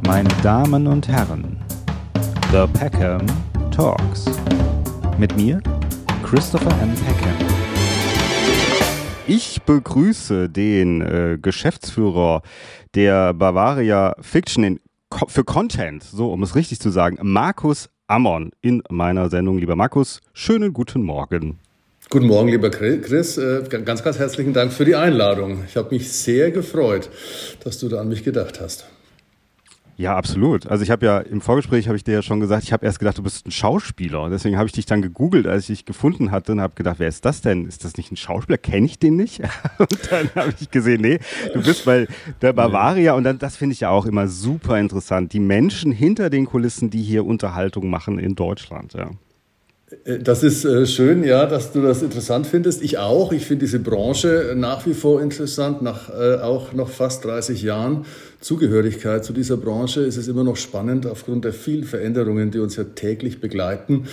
Meine Damen und Herren, The Peckham Talks. Mit mir, Christopher M. Peckham. Ich begrüße den Geschäftsführer der Bavaria Fiction für Content, so um es richtig zu sagen, Markus Ammon in meiner Sendung. Lieber Markus, schönen guten Morgen. Guten Morgen, lieber Chris. Ganz, ganz herzlichen Dank für die Einladung. Ich habe mich sehr gefreut, dass du da an mich gedacht hast. Ja, absolut. Also ich habe ja im Vorgespräch, habe ich dir ja schon gesagt, ich habe erst gedacht, du bist ein Schauspieler. Deswegen habe ich dich dann gegoogelt, als ich dich gefunden hatte und habe gedacht, wer ist das denn? Ist das nicht ein Schauspieler? Kenne ich den nicht? Und dann habe ich gesehen, nee, du bist bei der Bavaria und dann, das finde ich ja auch immer super interessant. Die Menschen hinter den Kulissen, die hier Unterhaltung machen in Deutschland, ja. Das ist schön, ja, dass du das interessant findest. Ich auch. Ich finde diese Branche nach wie vor interessant. Nach auch noch fast 30 Jahren Zugehörigkeit zu dieser Branche ist es immer noch spannend aufgrund der vielen Veränderungen, die uns ja täglich begleiten.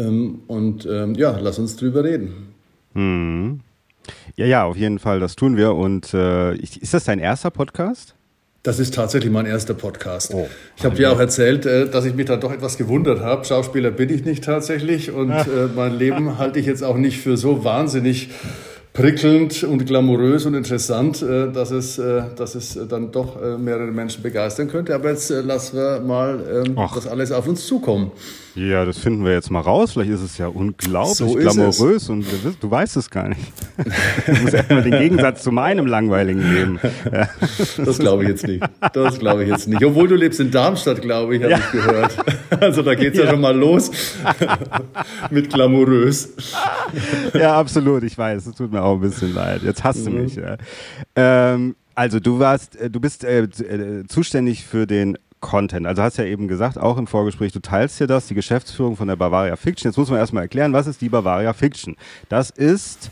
Ja, lass uns drüber reden. Hm. Ja, auf jeden Fall, das tun wir. Und ist das dein erster Podcast? Das ist tatsächlich mein erster Podcast. Oh, ich habe dir auch erzählt, dass ich mich da doch etwas gewundert habe. Schauspieler bin ich nicht tatsächlich und mein Leben halte ich jetzt auch nicht für so wahnsinnig prickelnd und glamourös und interessant, dass es dann doch mehrere Menschen begeistern könnte. Aber jetzt lassen wir mal das alles auf uns zukommen. Ja, das finden wir jetzt mal raus. Vielleicht ist es ja unglaublich glamourös und du weißt es gar nicht. Du musst erstmal den Gegensatz zu meinem langweiligen Leben. Ja. Das glaube ich jetzt nicht. Obwohl du lebst in Darmstadt, glaube ich, habe ich gehört. Also da geht's ja schon mal los mit glamourös. Ja, absolut. Ich weiß, es tut mir auch ein bisschen leid. Jetzt hasst du mich. Ja. Also du bist zuständig für den Content. Also hast ja eben gesagt, auch im Vorgespräch, du teilst hier die Geschäftsführung von der Bavaria Fiction. Jetzt muss man erstmal erklären, was ist die Bavaria Fiction? Das ist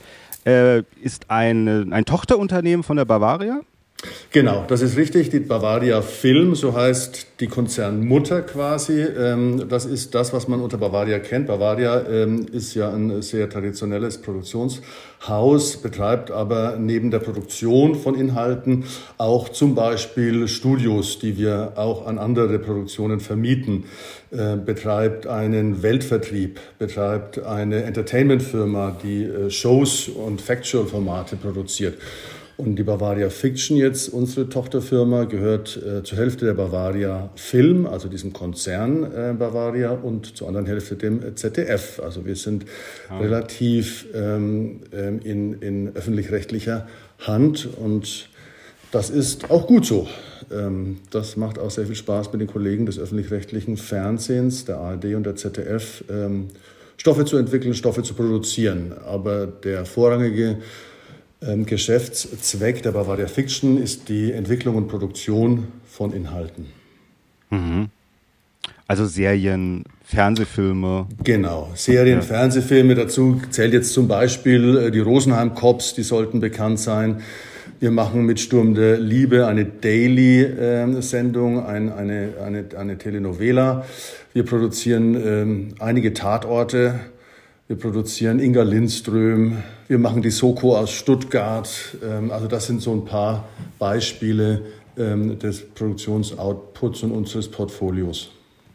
ein Tochterunternehmen von der Bavaria? Genau, das ist richtig. Die Bavaria Film, so heißt die Konzernmutter quasi. Das ist das, was man unter Bavaria kennt. Bavaria ist ja ein sehr traditionelles Produktionshaus, betreibt aber neben der Produktion von Inhalten auch zum Beispiel Studios, die wir auch an andere Produktionen vermieten, betreibt einen Weltvertrieb, betreibt eine Entertainmentfirma, die Shows und Factual-Formate produziert. Und die Bavaria Fiction jetzt, unsere Tochterfirma, gehört zur Hälfte der Bavaria Film, also diesem Konzern Bavaria, und zur anderen Hälfte dem ZDF. Also wir sind relativ in öffentlich-rechtlicher Hand und das ist auch gut so. Das macht auch sehr viel Spaß mit den Kollegen des öffentlich-rechtlichen Fernsehens, der ARD und der ZDF, Stoffe zu entwickeln, Stoffe zu produzieren. Aber der vorrangige Geschäftszweck der Bavaria Fiction ist die Entwicklung und Produktion von Inhalten. Mhm. Also Serien, Fernsehfilme. Genau, Serien, Fernsehfilme. Dazu zählt jetzt zum Beispiel die Rosenheim Cops, die sollten bekannt sein. Wir machen mit Sturm der Liebe eine Daily-Sendung, eine Telenovela. Wir produzieren einige Tatorte. Wir produzieren Inga Lindström, wir machen die Soko aus Stuttgart. Also das sind so ein paar Beispiele des Produktionsoutputs und unseres Portfolios.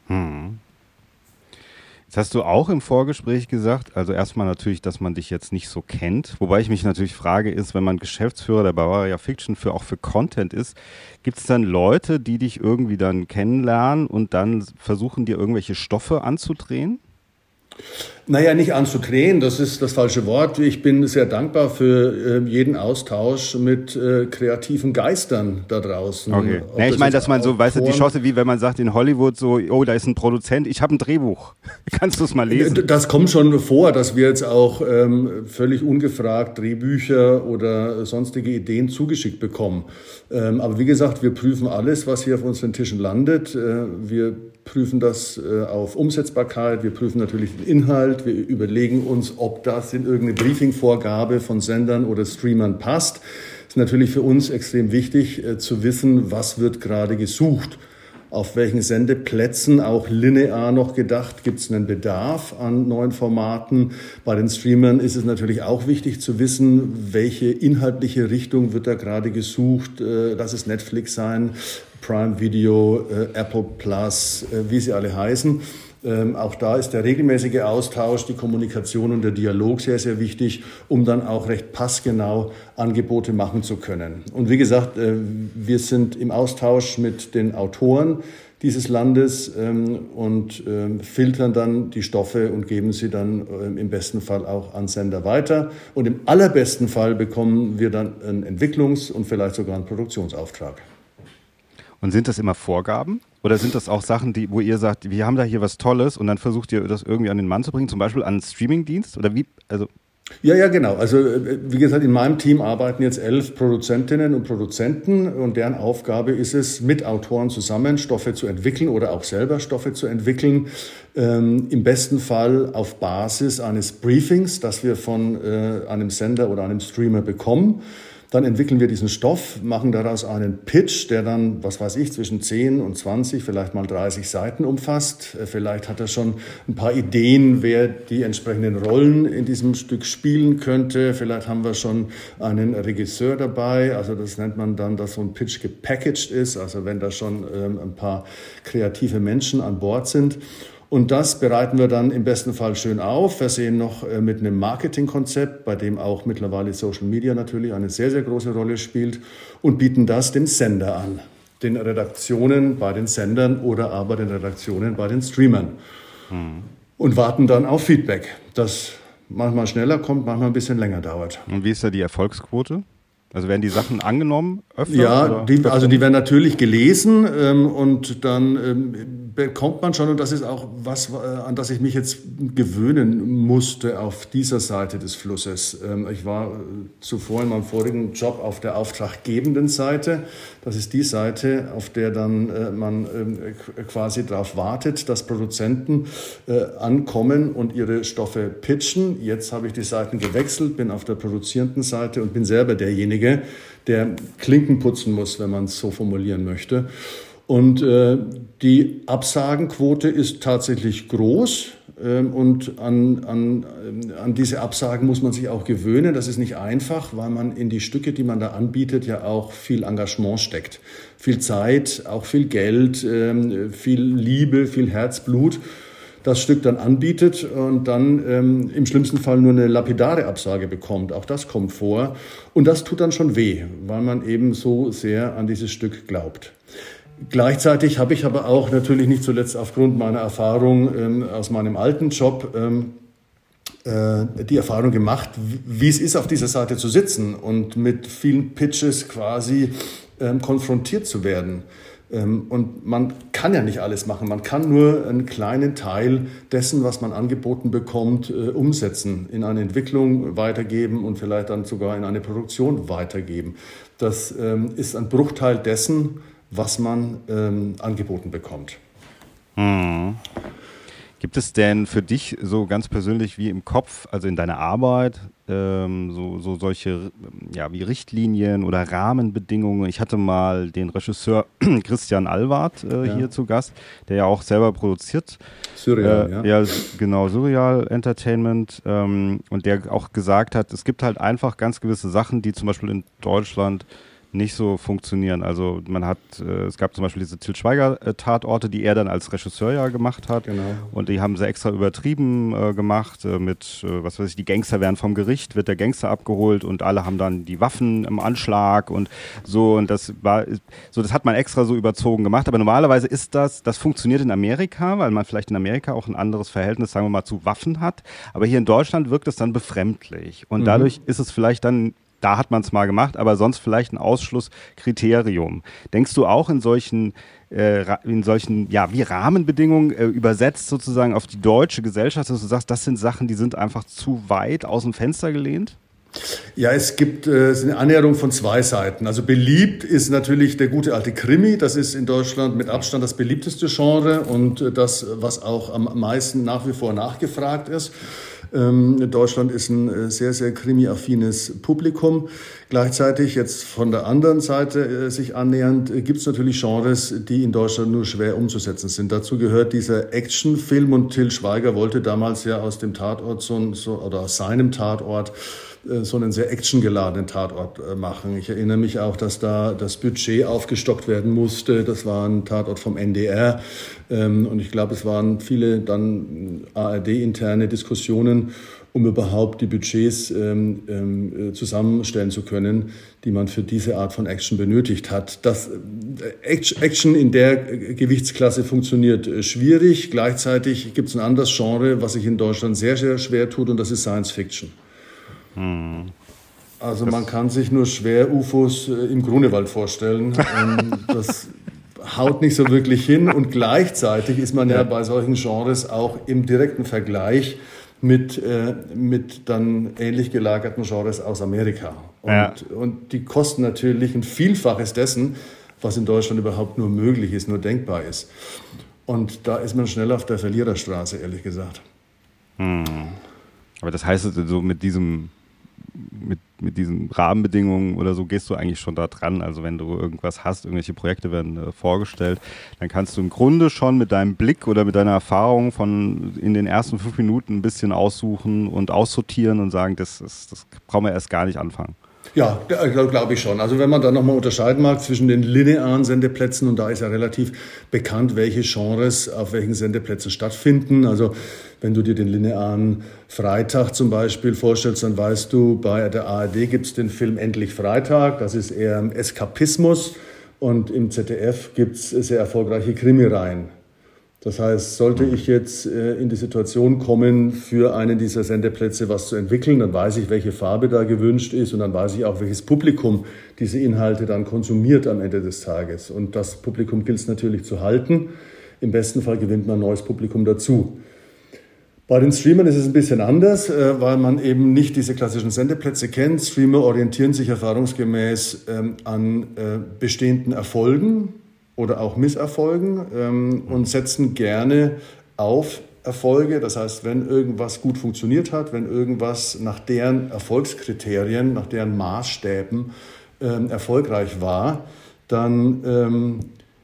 Jetzt hast du auch im Vorgespräch gesagt, also erstmal natürlich, dass man dich jetzt nicht so kennt. Wobei ich mich natürlich frage, ist, wenn man Geschäftsführer der Bavaria Fiction auch für Content ist, gibt es dann Leute, die dich irgendwie dann kennenlernen und dann versuchen, dir irgendwelche Stoffe anzudrehen? Naja, nicht anzudrehen, das ist das falsche Wort. Ich bin sehr dankbar für jeden Austausch mit kreativen Geistern da draußen. Okay. Ja, ich meine, dass man so, weißt du, die Chance, wie wenn man sagt in Hollywood so, oh, da ist ein Produzent, ich habe ein Drehbuch. Kannst du es mal lesen? Das kommt schon vor, dass wir jetzt auch völlig ungefragt Drehbücher oder sonstige Ideen zugeschickt bekommen. Aber wie gesagt, wir prüfen alles, was hier auf unseren Tischen landet. Wir prüfen das auf Umsetzbarkeit, wir prüfen natürlich den Inhalt, wir überlegen uns, ob das in irgendeine Briefingvorgabe von Sendern oder Streamern passt. Es ist natürlich für uns extrem wichtig zu wissen, was wird gerade gesucht. auf welchen Sendeplätzen, auch linear noch gedacht, gibt es einen Bedarf an neuen Formaten. Bei den Streamern ist es natürlich auch wichtig zu wissen, welche inhaltliche Richtung wird da gerade gesucht. Lass es Netflix sein, Prime Video, Apple Plus, wie sie alle heißen. Auch da ist der regelmäßige Austausch, die Kommunikation und der Dialog sehr, sehr wichtig, um dann auch recht passgenau Angebote machen zu können. Und wie gesagt, wir sind im Austausch mit den Autoren dieses Landes und filtern dann die Stoffe und geben sie dann im besten Fall auch an Sender weiter. Und im allerbesten Fall bekommen wir dann einen Entwicklungs- und vielleicht sogar einen Produktionsauftrag. Und sind das immer Vorgaben? Oder sind das auch Sachen, wo ihr sagt, wir haben da hier was Tolles und dann versucht ihr das irgendwie an den Mann zu bringen, zum Beispiel an einen Streamingdienst? Oder wie? Also ja, genau. Also wie gesagt, in meinem Team arbeiten jetzt 11 Produzentinnen und Produzenten und deren Aufgabe ist es, mit Autoren zusammen Stoffe zu entwickeln oder auch selber Stoffe zu entwickeln. Im besten Fall auf Basis eines Briefings, das wir von einem Sender oder einem Streamer bekommen. Dann entwickeln wir diesen Stoff, machen daraus einen Pitch, der dann, was weiß ich, zwischen 10 und 20, vielleicht mal 30 Seiten umfasst. Vielleicht hat er schon ein paar Ideen, wer die entsprechenden Rollen in diesem Stück spielen könnte. Vielleicht haben wir schon einen Regisseur dabei. Also das nennt man dann, dass so ein Pitch gepackaged ist. Also wenn da schon ein paar kreative Menschen an Bord sind. Und das bereiten wir dann im besten Fall schön auf, versehen noch mit einem Marketingkonzept, bei dem auch mittlerweile Social Media natürlich eine sehr, sehr große Rolle spielt und bieten das dem Sender an, den Redaktionen bei den Sendern oder aber den Redaktionen bei den Streamern und warten dann auf Feedback, das manchmal schneller kommt, manchmal ein bisschen länger dauert. Und wie ist da die Erfolgsquote? Also werden die Sachen angenommen öfter? Ja, die werden natürlich gelesen und dann bekommt man schon, und das ist auch was, an das ich mich jetzt gewöhnen musste auf dieser Seite des Flusses. Ich war zuvor in meinem vorigen Job auf der auftraggebenden Seite. Das ist die Seite, auf der dann man quasi darauf wartet, dass Produzenten ankommen und ihre Stoffe pitchen. Jetzt habe ich die Seiten gewechselt, bin auf der produzierenden Seite und bin selber derjenige, der Klinken putzen muss, wenn man es so formulieren möchte. Und die Absagenquote ist tatsächlich groß und an diese Absagen muss man sich auch gewöhnen. Das ist nicht einfach, weil man in die Stücke, die man da anbietet, ja auch viel Engagement steckt. Viel Zeit, auch viel Geld, viel Liebe, viel Herzblut. Das Stück dann anbietet und dann im schlimmsten Fall nur eine lapidare Absage bekommt. Auch das kommt vor. Und das tut dann schon weh, weil man eben so sehr an dieses Stück glaubt. Gleichzeitig habe ich aber auch natürlich nicht zuletzt aufgrund meiner Erfahrung aus meinem alten Job die Erfahrung gemacht, wie es ist, auf dieser Seite zu sitzen und mit vielen Pitches quasi konfrontiert zu werden. Und man kann ja nicht alles machen. Man kann nur einen kleinen Teil dessen, was man angeboten bekommt, umsetzen, in eine Entwicklung weitergeben und vielleicht dann sogar in eine Produktion weitergeben. Das ist ein Bruchteil dessen, was man angeboten bekommt. Gibt es denn für dich so ganz persönlich wie im Kopf, also in deiner Arbeit, so solche wie Richtlinien oder Rahmenbedingungen? Ich hatte mal den Regisseur Christian Alward hier zu Gast, der ja auch selber produziert. Surreal, ja, genau, Surreal Entertainment. Und der auch gesagt hat, es gibt halt einfach ganz gewisse Sachen, die zum Beispiel in Deutschland nicht so funktionieren. Also es gab zum Beispiel diese Til Schweiger-Tatorte, die er dann als Regisseur ja gemacht hat. Genau. Und die haben sie extra übertrieben gemacht mit, was weiß ich, die Gangster werden vom Gericht, wird der Gangster abgeholt und alle haben dann die Waffen im Anschlag und so. Und das hat man extra so überzogen gemacht. Aber normalerweise ist das funktioniert in Amerika, weil man vielleicht in Amerika auch ein anderes Verhältnis, sagen wir mal, zu Waffen hat. Aber hier in Deutschland wirkt es dann befremdlich. Und dadurch ist es vielleicht dann, da hat man es mal gemacht, aber sonst vielleicht ein Ausschlusskriterium. Denkst du auch in solchen wie Rahmenbedingungen übersetzt sozusagen auf die deutsche Gesellschaft, dass du sagst, das sind Sachen, die sind einfach zu weit aus dem Fenster gelehnt? Ja, es gibt eine Annäherung von zwei Seiten. Also beliebt ist natürlich der gute alte Krimi. Das ist in Deutschland mit Abstand das beliebteste Genre und das, was auch am meisten nach wie vor nachgefragt ist. Deutschland ist ein sehr, sehr krimi-affines Publikum. Gleichzeitig jetzt von der anderen Seite sich annähernd gibt es natürlich Genres, die in Deutschland nur schwer umzusetzen sind. Dazu gehört dieser Actionfilm und Til Schweiger wollte damals ja aus dem Tatort oder aus seinem Tatort so einen sehr actiongeladenen Tatort machen. Ich erinnere mich auch, dass da das Budget aufgestockt werden musste. Das war ein Tatort vom NDR. Und ich glaube, es waren viele dann ARD-interne Diskussionen, um überhaupt die Budgets zusammenstellen zu können, die man für diese Art von Action benötigt hat. Das Action in der Gewichtsklasse funktioniert schwierig. Gleichzeitig gibt es ein anderes Genre, was sich in Deutschland sehr, sehr schwer tut, und das ist Science Fiction. Also man kann sich nur schwer UFOs im Grunewald vorstellen. Das haut nicht so wirklich hin, und gleichzeitig ist man ja bei solchen Genres auch im direkten Vergleich mit dann ähnlich gelagerten Genres aus Amerika. Und die kosten natürlich ein Vielfaches dessen, was in Deutschland überhaupt nur möglich ist, nur denkbar ist. Und da ist man schnell auf der Verliererstraße, ehrlich gesagt. Aber das heißt, so mit diesen Rahmenbedingungen oder so gehst du eigentlich schon da dran. Also wenn du irgendwas hast, irgendwelche Projekte werden vorgestellt, dann kannst du im Grunde schon mit deinem Blick oder mit deiner Erfahrung von in den ersten 5 Minuten ein bisschen aussuchen und aussortieren und sagen, das brauchen wir erst gar nicht anfangen. Ja, glaube ich schon. Also wenn man da nochmal unterscheiden mag zwischen den linearen Sendeplätzen, und da ist ja relativ bekannt, welche Genres auf welchen Sendeplätzen stattfinden. Also wenn du dir den linearen Freitag zum Beispiel vorstellst, dann weißt du, bei der ARD gibt es den Film Endlich Freitag, das ist eher Eskapismus, und im ZDF gibt es sehr erfolgreiche Krimireihen. Das heißt, sollte ich jetzt in die Situation kommen, für einen dieser Sendeplätze was zu entwickeln, dann weiß ich, welche Farbe da gewünscht ist, und dann weiß ich auch, welches Publikum diese Inhalte dann konsumiert am Ende des Tages. Und das Publikum gilt es natürlich zu halten. Im besten Fall gewinnt man ein neues Publikum dazu. Bei den Streamern ist es ein bisschen anders, weil man eben nicht diese klassischen Sendeplätze kennt. Streamer orientieren sich erfahrungsgemäß an bestehenden Erfolgen oder auch Misserfolgen und setzen gerne auf Erfolge. Das heißt, wenn irgendwas gut funktioniert hat, wenn irgendwas nach deren Erfolgskriterien, nach deren Maßstäben erfolgreich war, dann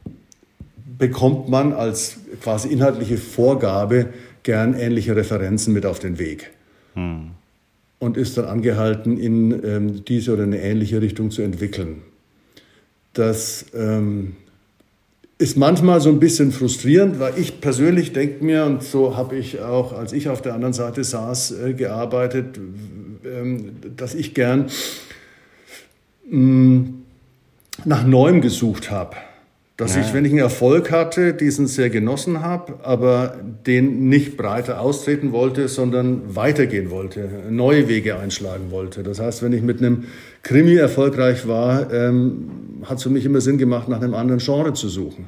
bekommt man als quasi inhaltliche Vorgabe gern ähnliche Referenzen mit auf den Weg. Und ist dann angehalten, in diese oder eine ähnliche Richtung zu entwickeln. Das ist manchmal so ein bisschen frustrierend, weil ich persönlich denke mir, und so habe ich auch, als ich auf der anderen Seite saß, gearbeitet, dass ich gern nach Neuem gesucht habe. Dass ich, wenn ich einen Erfolg hatte, diesen sehr genossen habe, aber den nicht breiter austreten wollte, sondern weitergehen wollte, neue Wege einschlagen wollte. Das heißt, wenn ich mit einem Krimi erfolgreich war, hat es für mich immer Sinn gemacht, nach einem anderen Genre zu suchen.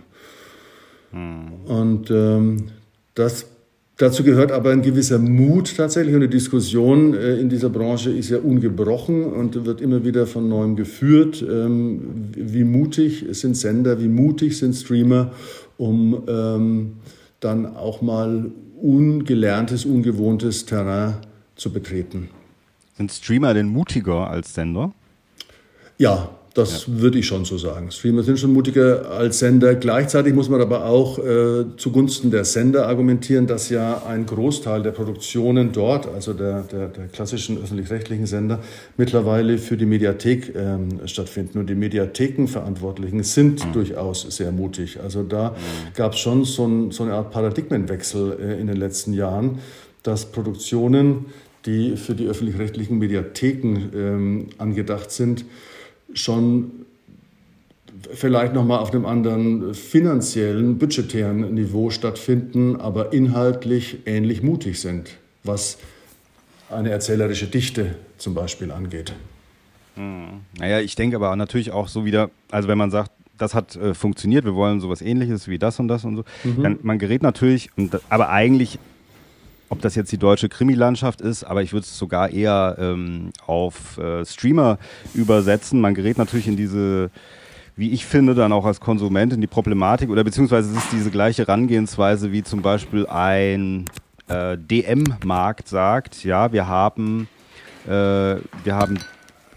Und dazu gehört aber ein gewisser Mut tatsächlich. Und die Diskussion in dieser Branche ist ja ungebrochen und wird immer wieder von Neuem geführt. Wie mutig sind Sender, wie mutig sind Streamer, um dann auch mal ungelerntes, ungewohntes Terrain zu betreten. Sind Streamer denn mutiger als Sender? Ja, das würde ich schon so sagen. Streamer sind schon mutiger als Sender. Gleichzeitig muss man aber auch zugunsten der Sender argumentieren, dass ja ein Großteil der Produktionen dort, also der klassischen öffentlich-rechtlichen Sender, mittlerweile für die Mediathek stattfinden. Und die Mediathekenverantwortlichen sind durchaus sehr mutig. Also da gab es schon so eine Art Paradigmenwechsel in den letzten Jahren, dass Produktionen, die für die öffentlich-rechtlichen Mediatheken angedacht sind, schon vielleicht nochmal auf einem anderen finanziellen, budgetären Niveau stattfinden, aber inhaltlich ähnlich mutig sind, was eine erzählerische Dichte zum Beispiel angeht. Naja, ich denke aber natürlich auch so wieder, also wenn man sagt, das hat funktioniert, wir wollen sowas Ähnliches wie das und das und so, dann, man gerät natürlich, aber eigentlich, ob das jetzt die deutsche Krimilandschaft ist, aber ich würde es sogar eher auf Streamer übersetzen. Man gerät natürlich in diese, wie ich finde, dann auch als Konsument in die Problematik, oder beziehungsweise es ist diese gleiche Herangehensweise, wie zum Beispiel ein DM-Markt sagt, ja, wir haben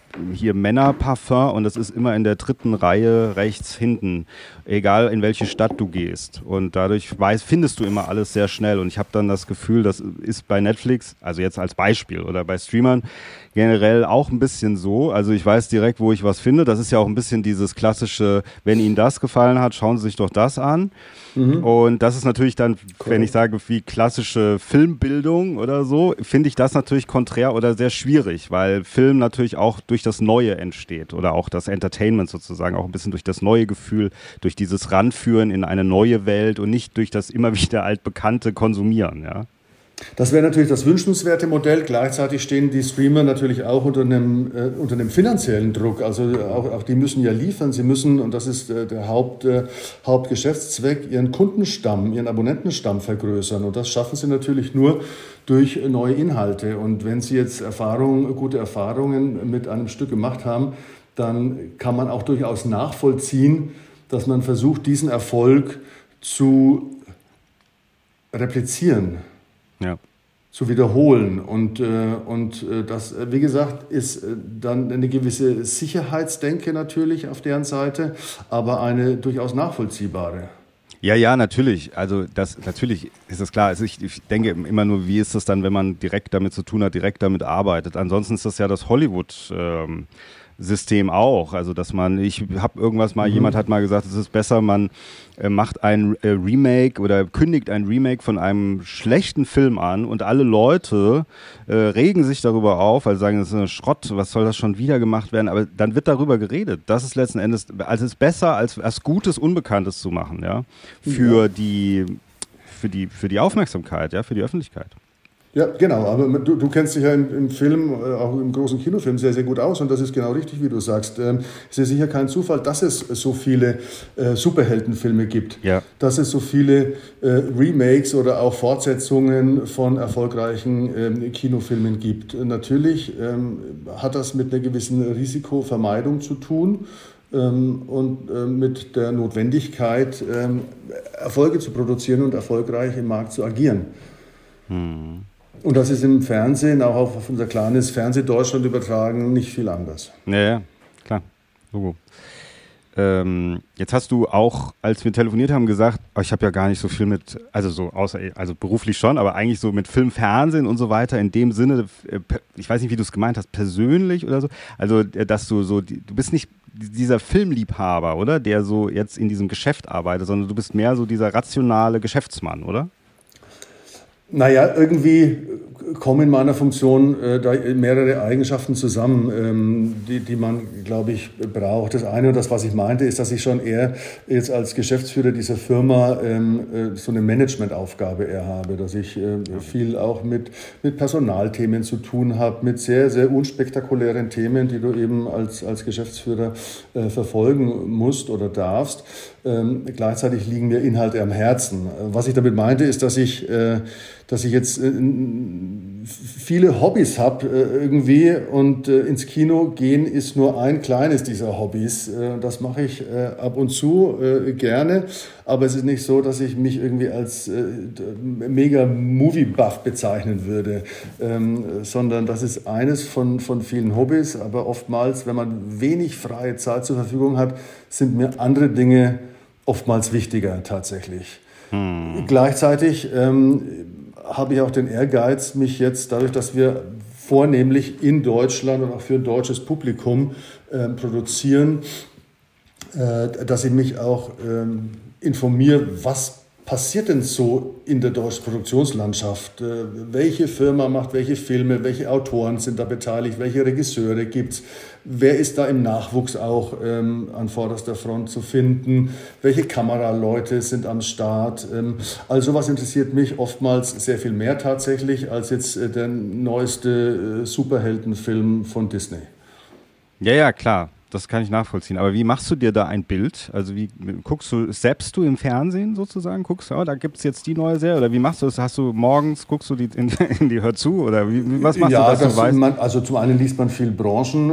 hier Männerparfum und das ist immer in der 3. Reihe rechts hinten, egal in welche Stadt du gehst. Und dadurch findest du immer alles sehr schnell. Und ich habe dann das Gefühl, das ist bei Netflix, also jetzt als Beispiel, oder bei Streamern generell auch ein bisschen so. Also ich weiß direkt, wo ich was finde. Das ist ja auch ein bisschen dieses klassische, wenn Ihnen das gefallen hat, schauen Sie sich doch das an. Und das ist natürlich dann, wenn ich sage, wie klassische Filmbildung oder so, finde ich das natürlich konträr oder sehr schwierig, weil Film natürlich auch durch das Neue entsteht oder auch das Entertainment sozusagen, auch ein bisschen durch das neue Gefühl, durch dieses Ranführen in eine neue Welt und nicht durch das immer wieder altbekannte Konsumieren, ja. Das wäre natürlich das wünschenswerte Modell. Gleichzeitig stehen die Streamer natürlich auch unter einem finanziellen Druck. Also auch die müssen ja liefern. Sie müssen, und das ist der Hauptgeschäftszweck, ihren Kundenstamm, ihren Abonnentenstamm vergrößern. Und das schaffen sie natürlich nur durch neue Inhalte. Und wenn Sie jetzt gute Erfahrungen mit einem Stück gemacht haben, dann kann man auch durchaus nachvollziehen, dass man versucht, diesen Erfolg zu replizieren. Ja. Zu wiederholen. Und das, wie gesagt, ist dann eine gewisse Sicherheitsdenke natürlich auf deren Seite, aber eine durchaus nachvollziehbare. Ja, natürlich. Also natürlich ist das klar. Also ich denke immer nur, wie ist das dann, wenn man direkt damit zu tun hat, direkt damit arbeitet. Ansonsten ist das ja das Hollywood System auch. Also dass jemand hat mal gesagt, es ist besser, man macht ein Remake oder kündigt ein Remake von einem schlechten Film an und alle Leute regen sich darüber auf, also sagen, das ist ein Schrott, was soll das schon wieder gemacht werden, aber dann wird darüber geredet. Das ist letzten Endes, also es ist besser, als Gutes Unbekanntes zu machen, ja, für die Aufmerksamkeit, ja, für die Öffentlichkeit. Ja, genau, aber du kennst dich ja im Film, auch im großen Kinofilm sehr, sehr gut aus und das ist genau richtig, wie du sagst. Es ist sicher kein Zufall, dass es so viele Superheldenfilme gibt, dass es so viele Remakes oder auch Fortsetzungen von erfolgreichen Kinofilmen gibt. Natürlich hat das mit einer gewissen Risikovermeidung zu tun und mit der Notwendigkeit, Erfolge zu produzieren und erfolgreich im Markt zu agieren. Und das ist im Fernsehen, auch auf unser kleines Fernsehdeutschland übertragen, nicht viel anders. Ja, klar. Logo. Jetzt hast du auch, als wir telefoniert haben, gesagt, ich habe ja gar nicht so viel mit, also beruflich schon, aber eigentlich so mit Film, Fernsehen und so weiter, in dem Sinne, ich weiß nicht, wie du es gemeint hast, persönlich oder so, also dass du bist nicht dieser Filmliebhaber, oder, der so jetzt in diesem Geschäft arbeitet, sondern du bist mehr so dieser rationale Geschäftsmann, oder? Naja, irgendwie kommen in meiner Funktion da mehrere Eigenschaften zusammen, die man, glaube ich, braucht. Das eine und das, was ich meinte, ist, dass ich schon eher jetzt als Geschäftsführer dieser Firma so eine Managementaufgabe eher habe, dass ich viel auch mit Personalthemen zu tun habe, mit sehr, sehr unspektakulären Themen, die du eben als Geschäftsführer verfolgen musst oder darfst. Gleichzeitig liegen mir Inhalte am Herzen. Was ich damit meinte, ist, dass ich jetzt viele Hobbys habe irgendwie und ins Kino gehen ist nur ein kleines dieser Hobbys. Das mache ich ab und zu gerne, aber es ist nicht so, dass ich mich irgendwie als mega Movie-Buff bezeichnen würde, sondern das ist eines von vielen Hobbys, aber oftmals, wenn man wenig freie Zeit zur Verfügung hat, sind mir andere Dinge oftmals wichtiger tatsächlich. Gleichzeitig habe ich auch den Ehrgeiz, mich jetzt dadurch, dass wir vornehmlich in Deutschland und auch für ein deutsches Publikum produzieren, dass ich mich auch informiere, was passiert denn so in der deutschen Produktionslandschaft? Welche Firma macht welche Filme? Welche Autoren sind da beteiligt? Welche Regisseure gibt's? Wer ist da im Nachwuchs auch an vorderster Front zu finden? Welche Kameraleute sind am Start? Also sowas interessiert mich oftmals sehr viel mehr tatsächlich als jetzt der neueste Superheldenfilm von Disney. Ja, klar. Das kann ich nachvollziehen. Aber wie machst du dir da ein Bild? Also wie zappst du im Fernsehen sozusagen? Da gibt es jetzt die neue Serie? Oder wie machst du das? Hast du morgens, guckst du in die Hör zu? Oder was machst du, dass du weißt? Also zum einen liest man viel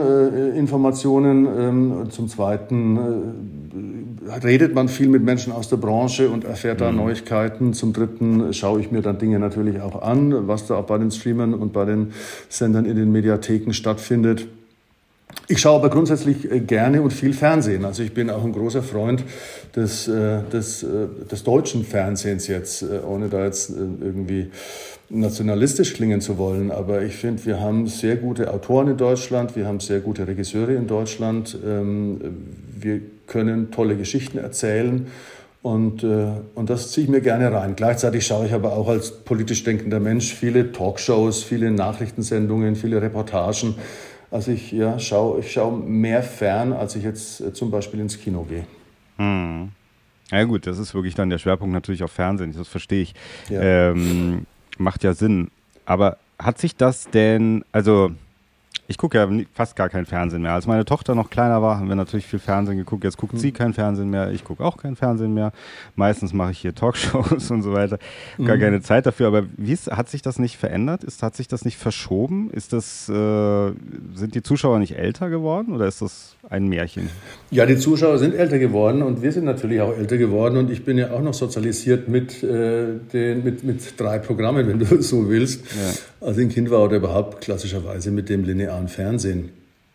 Brancheninformationen, zum zweiten redet man viel mit Menschen aus der Branche und erfährt da Neuigkeiten. Zum dritten schaue ich mir dann Dinge natürlich auch an, was da auch bei den Streamern und bei den Sendern in den Mediatheken stattfindet. Ich schaue aber grundsätzlich gerne und viel Fernsehen. Also ich bin auch ein großer Freund des deutschen Fernsehens jetzt, ohne da jetzt irgendwie nationalistisch klingen zu wollen. Aber ich finde, wir haben sehr gute Autoren in Deutschland, wir haben sehr gute Regisseure in Deutschland. Wir können tolle Geschichten erzählen. Und das ziehe ich mir gerne rein. Gleichzeitig schaue ich aber auch als politisch denkender Mensch viele Talkshows, viele Nachrichtensendungen, viele Reportagen. Also ich schaue mehr fern, als ich jetzt zum Beispiel ins Kino gehe. Hm. Ja gut, das ist wirklich dann der Schwerpunkt natürlich auf Fernsehen, das verstehe ich. Ja. Macht ja Sinn. Aber hat sich das denn, also ich gucke ja fast gar kein Fernsehen mehr. Als meine Tochter noch kleiner war, haben wir natürlich viel Fernsehen geguckt. Jetzt guckt sie kein Fernsehen mehr, ich gucke auch kein Fernsehen mehr. Meistens mache ich hier Talkshows und so weiter. Gar keine Zeit dafür. Aber hat sich das nicht verändert? Hat sich das nicht verschoben? Sind die Zuschauer nicht älter geworden oder ist das ein Märchen? Ja, die Zuschauer sind älter geworden und wir sind natürlich auch älter geworden. Und ich bin ja auch noch sozialisiert mit 3 Programmen, wenn du so willst. Ja. Als ich ein Kind war oder überhaupt klassischerweise mit dem linearen Fernsehen.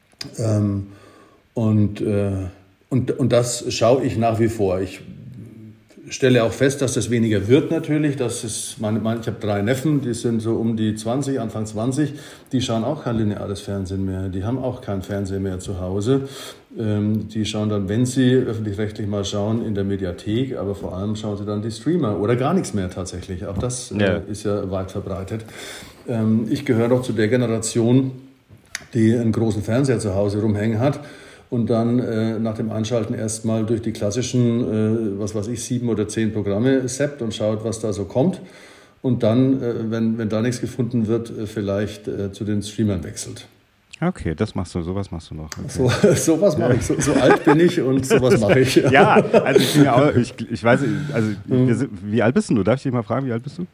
Und das schaue ich nach wie vor. Ich stelle auch fest, dass das weniger wird natürlich. Ich habe 3 Neffen, die sind so um die 20, Anfang 20. Die schauen auch kein lineares Fernsehen mehr. Die haben auch kein Fernsehen mehr zu Hause. Die schauen dann, wenn sie öffentlich-rechtlich mal schauen, in der Mediathek. Aber vor allem schauen sie dann die Streamer oder gar nichts mehr tatsächlich. Auch das ist ja weit verbreitet. Ich gehöre noch zu der Generation, die einen großen Fernseher zu Hause rumhängen hat und dann nach dem Einschalten erstmal durch die klassischen, 7 oder 10 Programme zappt und schaut, was da so kommt. Und dann, wenn da nichts gefunden wird, vielleicht zu den Streamern wechselt. Okay, sowas machst du noch. Okay. Sowas mache ich. So alt bin ich und sowas mache ich. Ja, also ich bin ja auch, ich weiß, also wie alt bist du? Darf ich dich mal fragen, wie alt bist du?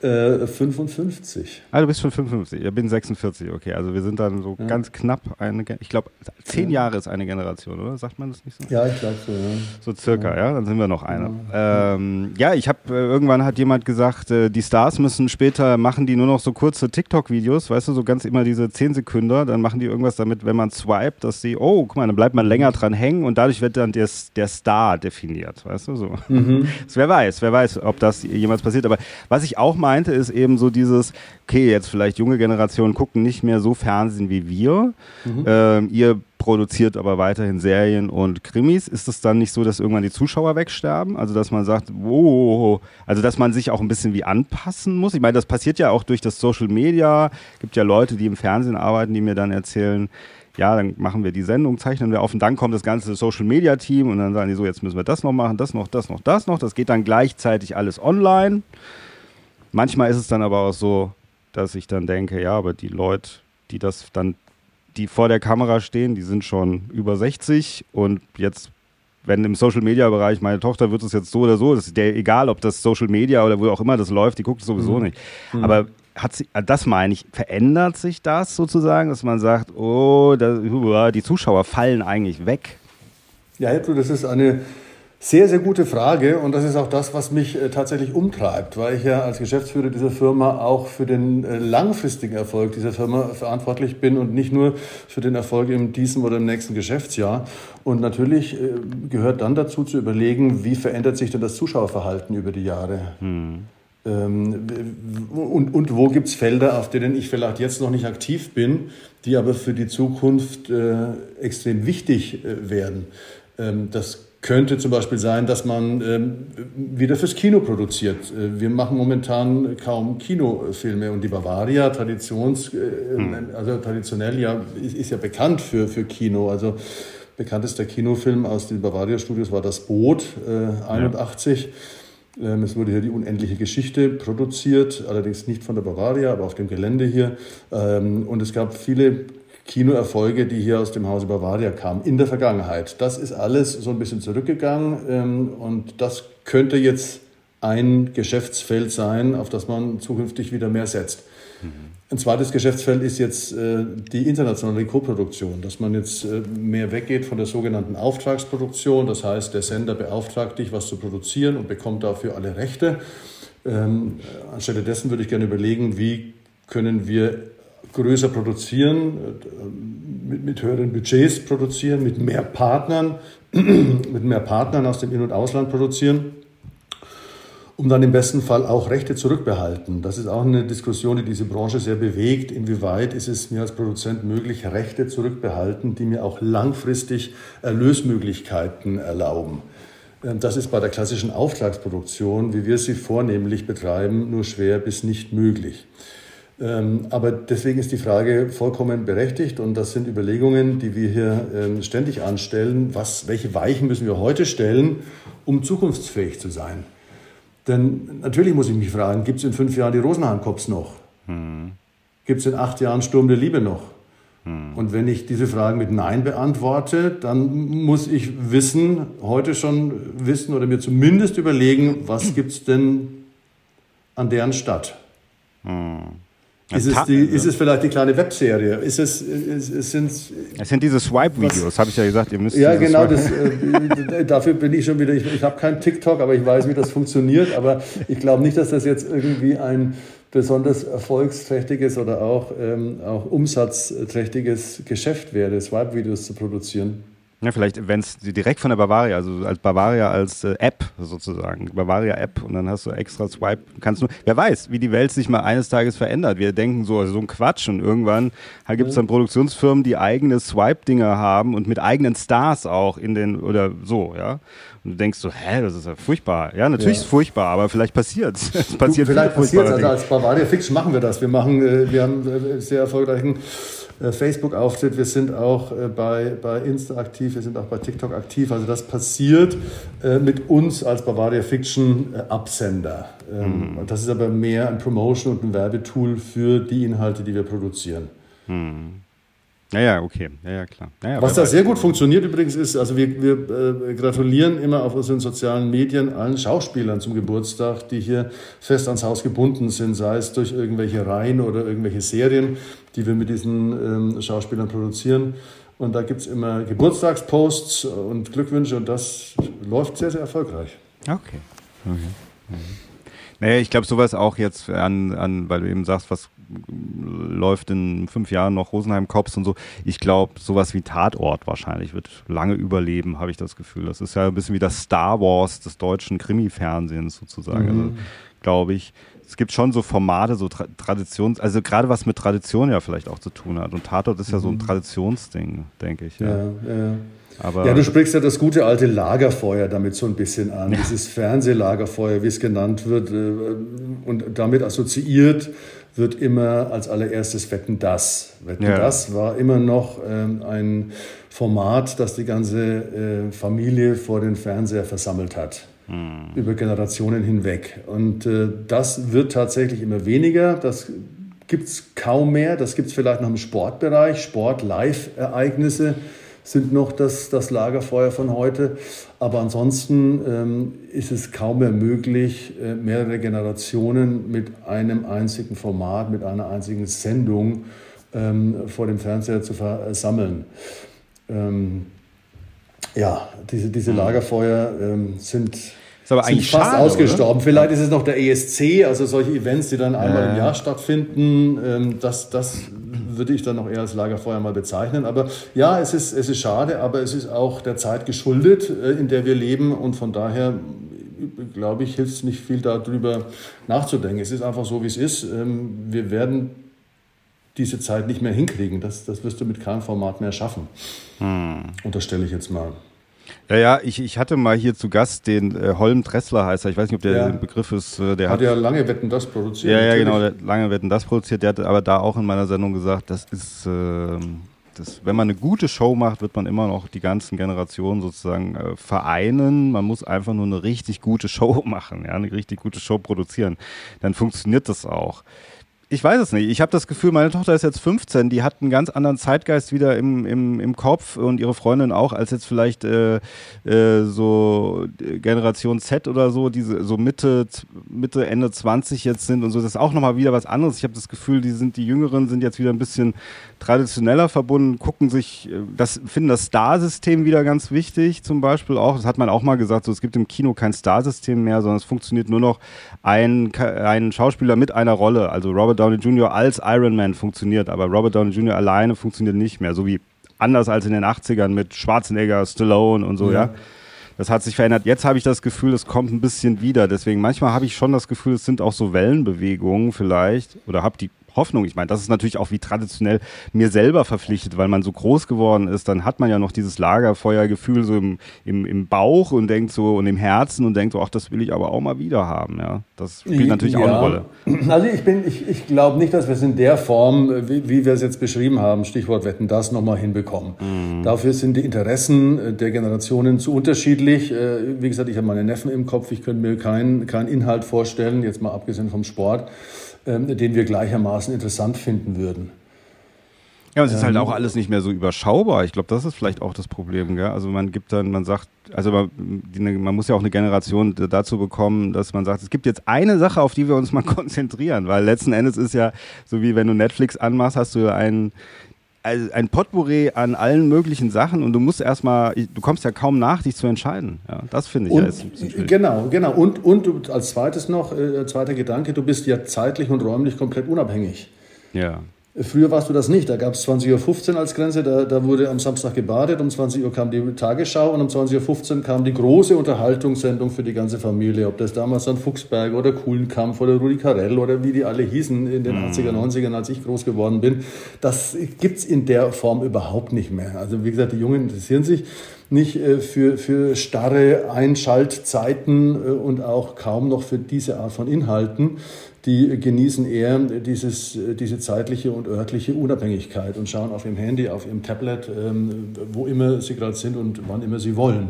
55. Ah, du bist schon 55. Ich bin 46, okay. Also wir sind dann so ganz knapp ich glaube, 10 Jahre ist eine Generation, oder? Sagt man das nicht so? Ja, ich glaube so, ja. So circa, ja. Dann sind wir noch eine. Irgendwann hat jemand gesagt, die Stars machen die nur noch so kurze TikTok-Videos, weißt du, so ganz immer diese 10 Sekunden, dann machen die irgendwas damit, wenn man swipet, dass sie, guck mal, dann bleibt man länger dran hängen und dadurch wird dann der Star definiert, weißt du, so. Wer weiß, ob das jemals passiert, aber was ich auch meinte, ist eben so dieses, okay, jetzt vielleicht junge Generationen gucken nicht mehr so Fernsehen wie wir. Ihr produziert aber weiterhin Serien und Krimis. Ist es dann nicht so, dass irgendwann die Zuschauer wegsterben? Also, dass man sagt, also dass man sich auch ein bisschen wie anpassen muss? Ich meine, das passiert ja auch durch das Social Media. Es gibt ja Leute, die im Fernsehen arbeiten, die mir dann erzählen, ja, dann machen wir die Sendung, zeichnen wir auf und dann kommt das ganze Social-Media-Team und dann sagen die so, jetzt müssen wir das noch machen, das noch. Das geht dann gleichzeitig alles online. Manchmal ist es dann aber auch so, dass ich dann denke, ja, aber die Leute, die vor der Kamera stehen, die sind schon über 60 und jetzt, wenn im Social-Media-Bereich, meine Tochter wird es jetzt so oder so, das ist egal, ob das Social-Media oder wo auch immer das läuft, die guckt es sowieso nicht. Aber das meine ich, verändert sich das sozusagen, dass man sagt, die Zuschauer fallen eigentlich weg? Ja, das ist eine sehr, sehr gute Frage und das ist auch das, was mich tatsächlich umtreibt, weil ich ja als Geschäftsführer dieser Firma auch für den langfristigen Erfolg dieser Firma verantwortlich bin und nicht nur für den Erfolg in diesem oder im nächsten Geschäftsjahr. Und natürlich gehört dann dazu zu überlegen, wie verändert sich denn das Zuschauerverhalten über die Jahre. Und wo gibt es Felder, auf denen ich vielleicht jetzt noch nicht aktiv bin, die aber für die Zukunft extrem wichtig werden. Das könnte zum Beispiel sein, dass man wieder fürs Kino produziert. Wir machen momentan kaum Kinofilme und die Bavaria traditionell ja ist ja bekannt für Kino. Also bekanntester Kinofilm aus den Bavaria Studios war Das Boot 81. Es wurde hier die unendliche Geschichte produziert, allerdings nicht von der Bavaria, aber auf dem Gelände hier. Und es gab viele Kinoerfolge, die hier aus dem Hause Bavaria kamen, in der Vergangenheit. Das ist alles so ein bisschen zurückgegangen und das könnte jetzt ein Geschäftsfeld sein, auf das man zukünftig wieder mehr setzt. Ein zweites Geschäftsfeld ist jetzt die internationale Koproduktion, dass man jetzt mehr weggeht von der sogenannten Auftragsproduktion. Das heißt, der Sender beauftragt dich, was zu produzieren und bekommt dafür alle Rechte. Anstelle dessen würde ich gerne überlegen, wie können wir größer produzieren, mit höheren Budgets produzieren, mit mehr Partnern aus dem In- und Ausland produzieren, um dann im besten Fall auch Rechte zurückbehalten. Das ist auch eine Diskussion, die diese Branche sehr bewegt. Inwieweit ist es mir als Produzent möglich, Rechte zurückbehalten, die mir auch langfristig Erlösmöglichkeiten erlauben? Das ist bei der klassischen Auftragsproduktion, wie wir sie vornehmlich betreiben, nur schwer bis nicht möglich. Aber deswegen ist die Frage vollkommen berechtigt und das sind Überlegungen, die wir hier ständig anstellen. Welche Weichen müssen wir heute stellen, um zukunftsfähig zu sein? Denn natürlich muss ich mich fragen, gibt es in 5 Jahren die Rosenhain-Cops noch? Gibt es in 8 Jahren Sturm der Liebe noch? Und wenn ich diese Fragen mit Nein beantworte, dann muss ich heute schon wissen oder mir zumindest überlegen, was gibt es denn an deren Stadt? Ist es vielleicht die kleine Webserie? Es sind diese Swipe-Videos, habe ich ja gesagt. Ihr müsst ja, genau. Dafür bin ich schon wieder. Ich habe keinen TikTok, aber ich weiß, wie das funktioniert. Aber ich glaube nicht, dass das jetzt irgendwie ein besonders erfolgsträchtiges oder auch umsatzträchtiges Geschäft wäre, Swipe-Videos zu produzieren. Ja, vielleicht, wenn es direkt von der Bavaria, also als Bavaria als App sozusagen, Bavaria-App und dann hast du extra Swipe, wer weiß, wie die Welt sich mal eines Tages verändert. Wir denken so ein Quatsch und irgendwann gibt es dann Produktionsfirmen, die eigene Swipe-Dinger haben und mit eigenen Stars auch oder so, ja. Und du denkst so, das ist ja furchtbar. Ja, natürlich ist es furchtbar, aber vielleicht passiert es. Vielleicht passiert es. Also als Bavaria Fiction machen wir das. Wir haben sehr erfolgreichen Facebook-Auftritt, wir sind auch bei Insta aktiv, wir sind auch bei TikTok aktiv. Also das passiert mit uns als Bavaria Fiction Absender. Das ist aber mehr ein Promotion und ein Werbetool für die Inhalte, die wir produzieren. Ja, okay. Ja, klar. Ja, was da sehr gut funktioniert übrigens ist, also wir gratulieren immer auf unseren sozialen Medien allen Schauspielern zum Geburtstag, die hier fest ans Haus gebunden sind, sei es durch irgendwelche Reihen oder irgendwelche Serien, die wir mit diesen Schauspielern produzieren. Und da gibt es immer Geburtstagsposts und Glückwünsche und das läuft sehr, sehr erfolgreich. Okay. Naja, ich glaube sowas auch jetzt weil du eben sagst, was läuft in 5 Jahren noch, Rosenheim-Cops und so. Ich glaube, sowas wie Tatort wahrscheinlich wird lange überleben, habe ich das Gefühl. Das ist ja ein bisschen wie das Star Wars des deutschen Krimi-Fernsehens sozusagen. Also glaube ich, es gibt schon so Formate, so Traditions, also gerade was mit Tradition ja vielleicht auch zu tun hat. Und Tatort ist ja so ein Traditionsding, denke ich. Ja. Aber du sprichst ja das gute alte Lagerfeuer damit so ein bisschen an, dieses Fernsehlagerfeuer, wie es genannt wird, und damit assoziiert wird immer als allererstes Wetten, dass. Wetten, das war immer noch ein Format, das die ganze Familie vor den Fernseher versammelt hat, über Generationen hinweg. Und das wird tatsächlich immer weniger, das gibt es kaum mehr, das gibt es vielleicht noch im Sportbereich, Sport-Live-Ereignisse sind noch das Lagerfeuer von heute. Aber ansonsten ist es kaum mehr möglich, mehrere Generationen mit einem einzigen Format, mit einer einzigen Sendung vor dem Fernseher zu versammeln. Diese Lagerfeuer sind fast schade, ausgestorben. Oder? Vielleicht ist es noch der ESC, also solche Events, die dann einmal im Jahr stattfinden. Das würde ich dann noch eher als Lagerfeuer mal bezeichnen. Aber ja, es ist schade, aber es ist auch der Zeit geschuldet, in der wir leben. Und von daher, glaube ich, hilft es nicht viel darüber nachzudenken. Es ist einfach so, wie es ist. Wir werden diese Zeit nicht mehr hinkriegen. Das wirst du mit keinem Format mehr schaffen. Unterstelle ich jetzt mal. Ja, ich hatte mal hier zu Gast den Holm Dressler, heißt er. Ich weiß nicht, ob der Begriff ist. Der hat ja lange Wetten, das produziert. Ja, genau, der hat lange Wetten, das produziert. Der hat aber da auch in meiner Sendung gesagt, das ist, wenn man eine gute Show macht, wird man immer noch die ganzen Generationen sozusagen vereinen. Man muss einfach nur eine richtig gute Show machen, ja, eine richtig gute Show produzieren. Dann funktioniert das auch. Ich weiß es nicht. Ich habe das Gefühl, meine Tochter ist jetzt 15, die hat einen ganz anderen Zeitgeist wieder im Kopf und ihre Freundin auch, als jetzt vielleicht so Generation Z oder so, die so Mitte, Ende 20 jetzt sind und so. Das ist auch nochmal wieder was anderes. Ich habe das Gefühl, die Jüngeren sind jetzt wieder ein bisschen traditioneller verbunden, finden das Star-System wieder ganz wichtig zum Beispiel auch. Das hat man auch mal gesagt, so, es gibt im Kino kein Star-System mehr, sondern es funktioniert nur noch ein Schauspieler mit einer Rolle. Also Robert Downey Jr. als Iron Man funktioniert, aber Robert Downey Jr. alleine funktioniert nicht mehr, so wie anders als in den 80ern mit Schwarzenegger, Stallone und so, ja. Das hat sich verändert. Jetzt habe ich das Gefühl, es kommt ein bisschen wieder. Deswegen manchmal habe ich schon das Gefühl, es sind auch so Wellenbewegungen vielleicht oder habe die Hoffnung. Ich meine, das ist natürlich auch wie traditionell mir selber verpflichtet, weil man so groß geworden ist. Dann hat man ja noch dieses Lagerfeuergefühl so im Bauch und denkt so und im Herzen und denkt so, ach, das will ich aber auch mal wieder haben. Ja, das spielt natürlich auch eine Rolle. Also ich glaube nicht, dass wir es in der Form, wie wir es jetzt beschrieben haben, Stichwort Wetten, das nochmal hinbekommen. Dafür sind die Interessen der Generationen zu unterschiedlich. Wie gesagt, ich habe meine Neffen im Kopf. Ich könnte mir keinen Inhalt vorstellen, jetzt mal abgesehen vom Sport, den wir gleichermaßen interessant finden würden. Ja, und es ist halt auch alles nicht mehr so überschaubar. Ich glaube, das ist vielleicht auch das Problem. Gell? Also man sagt, man muss ja auch eine Generation dazu bekommen, dass man sagt, es gibt jetzt eine Sache, auf die wir uns mal konzentrieren, weil letzten Endes ist ja, so wie wenn du Netflix anmachst, hast du ja ein Potpourri an allen möglichen Sachen und du kommst ja kaum nach, dich zu entscheiden. Ja, das finde ich ist ein bisschen schwierig. Genau. Und als zweites noch, zweiter Gedanke, du bist ja zeitlich und räumlich komplett unabhängig. Ja. Früher warst du das nicht. Da gab es 20.15 Uhr als Grenze, da wurde am Samstag gebadet, um 20 Uhr kam die Tagesschau und um 20.15 Uhr kam die große Unterhaltungssendung für die ganze Familie. Ob das damals dann Fuchsberger oder Kuhlenkampf oder Rudi Carrell oder wie die alle hießen in den 80er, 90ern, als ich groß geworden bin. Das gibt's in der Form überhaupt nicht mehr. Also wie gesagt, die Jungen interessieren sich nicht für starre Einschaltzeiten und auch kaum noch für diese Art von Inhalten. Die genießen eher diese zeitliche und örtliche Unabhängigkeit und schauen auf ihrem Handy, auf ihrem Tablet, wo immer sie gerade sind und wann immer sie wollen.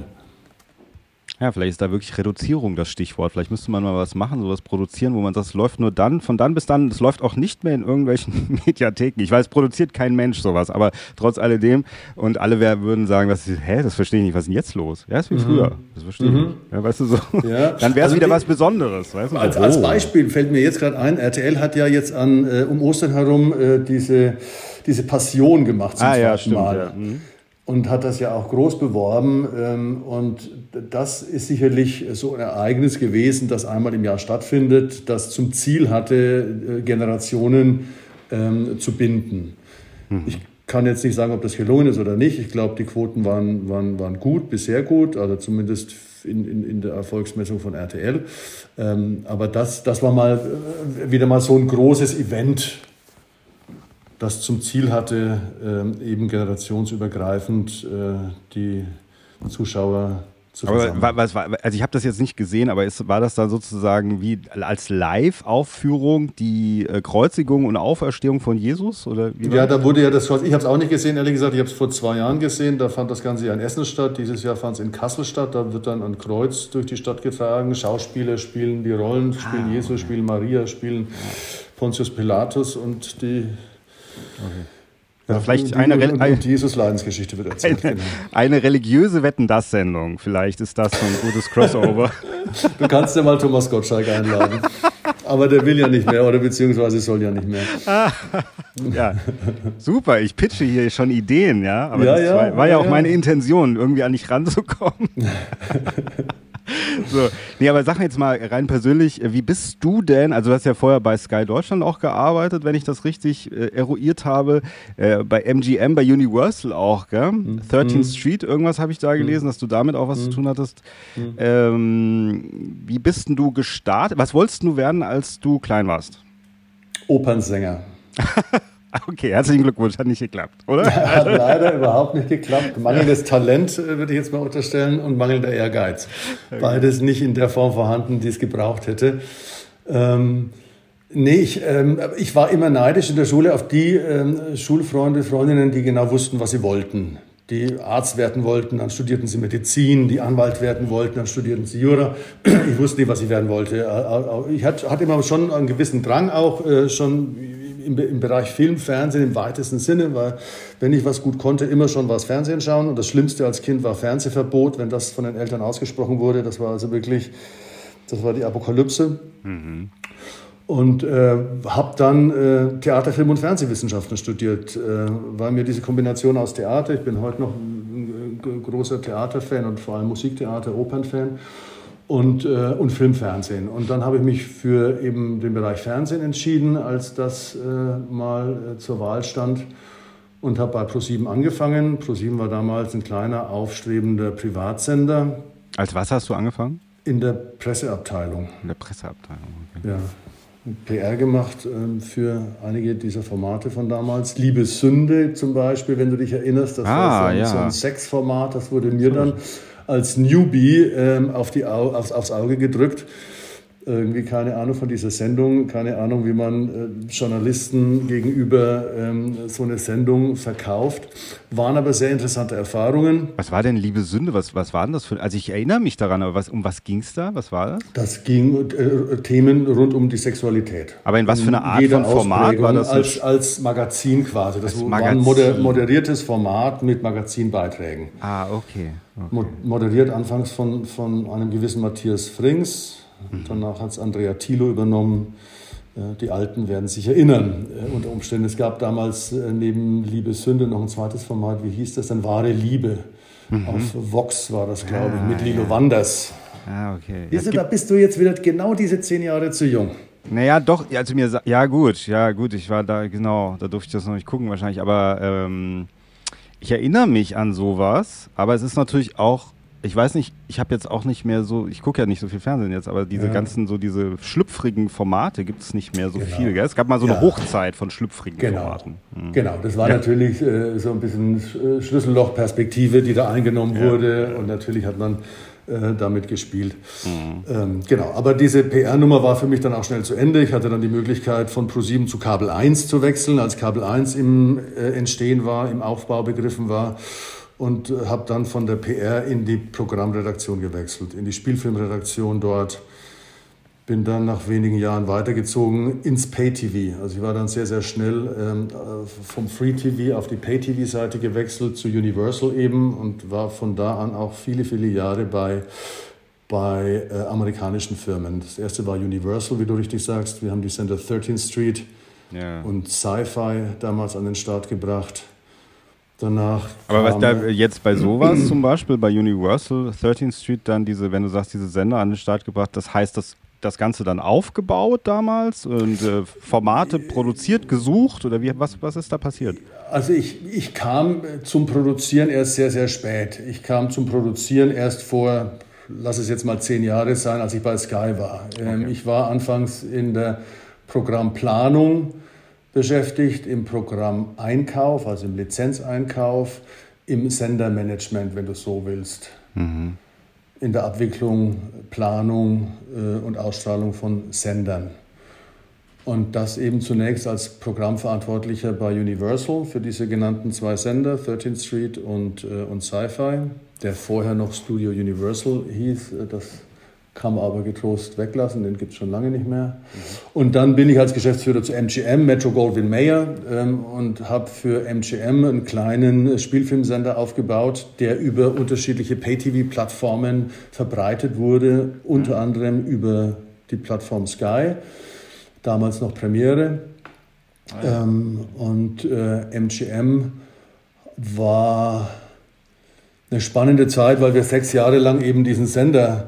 Ja, vielleicht ist da wirklich Reduzierung das Stichwort. Vielleicht müsste man mal was machen, sowas produzieren, wo man sagt, es läuft nur dann, von dann bis dann, es läuft auch nicht mehr in irgendwelchen Mediatheken. Ich weiß, es produziert kein Mensch sowas, aber trotz alledem und alle würden sagen, das verstehe ich nicht, was ist denn jetzt los? Ja, ist wie früher, das verstehe ich nicht. Ja, weißt du so, ja. Dann wäre es wieder was Besonderes. Weißt du? Als Beispiel fällt mir jetzt gerade ein, RTL hat ja jetzt um Ostern herum diese Passion gemacht zum zweiten Mal. Ja. Und hat das ja auch groß beworben. Und das ist sicherlich so ein Ereignis gewesen, das einmal im Jahr stattfindet, das zum Ziel hatte, Generationen zu binden. Ich kann jetzt nicht sagen, ob das gelungen ist oder nicht. Ich glaube, die Quoten waren gut, bis sehr gut, also zumindest in der Erfolgsmessung von RTL. Aber das war wieder mal so ein großes Event, das zum Ziel hatte, eben generationsübergreifend die Zuschauer zu versammeln. Aber also ich habe das jetzt nicht gesehen, aber war das dann sozusagen wie als Live-Aufführung die Kreuzigung und Auferstehung von Jesus? Oder wie ja, da wurde ja das, ich habe es auch nicht gesehen, ehrlich gesagt, ich habe es vor 2 Jahren gesehen, da fand das Ganze ja in Essen statt, dieses Jahr fand es in Kassel statt, da wird dann ein Kreuz durch die Stadt getragen, Schauspieler spielen die Rollen, spielen Jesus, spielen Maria, spielen Pontius Pilatus und die... Okay. Also vielleicht und Jesus Leidensgeschichte wird erzählt. Eine religiöse Wetten-das-Sendung. Vielleicht ist das so ein gutes Crossover. Du kannst ja mal Thomas Gottschalk einladen. Aber der will ja nicht mehr oder beziehungsweise soll ja nicht mehr. Ja, super. Ich pitche hier schon Ideen, ja. Aber das war ja auch meine Intention, irgendwie an dich ranzukommen. So, nee, aber sag mir jetzt mal rein persönlich, wie bist du denn, also du hast ja vorher bei Sky Deutschland auch gearbeitet, wenn ich das richtig eruiert habe, bei MGM, bei Universal auch, gell? 13th Street, irgendwas habe ich da gelesen, dass du damit auch was zu tun hattest. Wie bist denn du gestartet? Was wolltest du werden, als du klein warst? Opernsänger. Okay, herzlichen Glückwunsch, hat nicht geklappt, oder? Hat leider überhaupt nicht geklappt. Mangelndes Talent, würde ich jetzt mal unterstellen, und mangelnder Ehrgeiz. Beides nicht in der Form vorhanden, die es gebraucht hätte. Ich war immer neidisch in der Schule auf die Schulfreunde, Freundinnen, die genau wussten, was sie wollten. Die Arzt werden wollten, dann studierten sie Medizin, die Anwalt werden wollten, dann studierten sie Jura. Ich wusste nicht, was ich werden wollte. Ich hatte immer schon einen gewissen Drang auch, schon im Bereich Film, Fernsehen im weitesten Sinne, weil wenn ich was gut konnte, immer schon war es Fernsehen schauen. Und das Schlimmste als Kind war Fernsehverbot, wenn das von den Eltern ausgesprochen wurde. Das war also wirklich, das war die Apokalypse. Und habe dann Theater, Film und Fernsehwissenschaften studiert, weil mir diese Kombination aus Theater, ich bin heute noch ein großer Theaterfan und vor allem Musiktheater, Opernfan. und Filmfernsehen. Und dann habe ich mich für eben den Bereich Fernsehen entschieden, als das mal zur Wahl stand. Und habe bei ProSieben angefangen. ProSieben war damals ein kleiner, aufstrebender Privatsender. Als was hast du angefangen? In der Presseabteilung. In der Presseabteilung, okay. Ja. PR gemacht für einige dieser Formate von damals. Liebe Sünde zum Beispiel, wenn du dich erinnerst. Das war so ein Sexformat. Das wurde mir dann als Newbie aufs Auge gedrückt. Irgendwie keine Ahnung von dieser Sendung, keine Ahnung, wie man Journalisten gegenüber so eine Sendung verkauft. Waren aber sehr interessante Erfahrungen. Was war denn Liebe Sünde? Was war denn das für? Also ich erinnere mich daran, aber um was ging es da? Was war das? Das ging Themen rund um die Sexualität. Aber in was für eine Art von Format war das? Als Magazin quasi. Das war ein moderiertes Format mit Magazinbeiträgen. Ah, okay. Moderiert anfangs von einem gewissen Matthias Frings. Danach hat es Andrea Thilo übernommen. Die Alten werden sich erinnern. Unter Umständen, es gab damals neben Liebe Sünde noch ein zweites Format. Wie hieß das denn? Wahre Liebe. Auf Vox war das, glaube ich, mit Lilo Wanders. Ah, okay. Da bist du jetzt wieder genau diese 10 Jahre zu jung. Naja, doch, also gut, ich war da, genau, da durfte ich das noch nicht gucken wahrscheinlich, aber ich erinnere mich an sowas, aber es ist natürlich auch, ich weiß nicht, ich habe jetzt auch nicht mehr so, ich gucke ja nicht so viel Fernsehen jetzt, aber diese ganzen, so diese schlüpfrigen Formate gibt es nicht mehr so viel, gell? Es gab mal so eine Hochzeit von schlüpfrigen Formaten. Genau, das war natürlich so ein bisschen Schlüssellochperspektive, die da eingenommen wurde und natürlich hat man damit gespielt. Genau, aber diese PR-Nummer war für mich dann auch schnell zu Ende. Ich hatte dann die Möglichkeit, von ProSieben zu Kabel 1 zu wechseln, als Kabel 1 im Entstehen war, im Aufbau begriffen war. Und habe dann von der PR in die Programmredaktion gewechselt, in die Spielfilmredaktion dort. Bin dann nach wenigen Jahren weitergezogen ins Pay-TV. Also ich war dann sehr, sehr schnell vom Free-TV auf die Pay-TV-Seite gewechselt, zu Universal eben und war von da an auch viele, viele Jahre bei amerikanischen Firmen. Das erste war Universal, wie du richtig sagst. Wir haben die Sender 13th Street und Sci-Fi damals an den Start gebracht. Danach aber was da jetzt bei sowas zum Beispiel, bei Universal 13th Street dann wenn du sagst, diese Sender an den Start gebracht, das heißt, das Ganze dann aufgebaut damals und Formate produziert, gesucht oder was ist da passiert? Also ich kam zum Produzieren erst sehr, sehr spät. Ich kam zum Produzieren erst vor, lass es jetzt mal 10 Jahre sein, als ich bei Sky war. Okay. Ich war anfangs in der Programmplanung beschäftigt, im Programmeinkauf, also im Lizenzeinkauf, im Sendermanagement, wenn du so willst. In der Abwicklung, Planung und Ausstrahlung von Sendern. Und das eben zunächst als Programmverantwortlicher bei Universal für diese genannten 2 Sender, 13th Street und Sci-Fi, der vorher noch Studio Universal hieß. Das kann man aber getrost weglassen, den gibt es schon lange nicht mehr. Und dann bin ich als Geschäftsführer zu MGM, Metro-Goldwyn-Mayer, und habe für MGM einen kleinen Spielfilmsender aufgebaut, der über unterschiedliche Pay-TV-Plattformen verbreitet wurde, unter anderem über die Plattform Sky, damals noch Premiere. Und MGM war eine spannende Zeit, weil wir 6 Jahre lang eben diesen Sender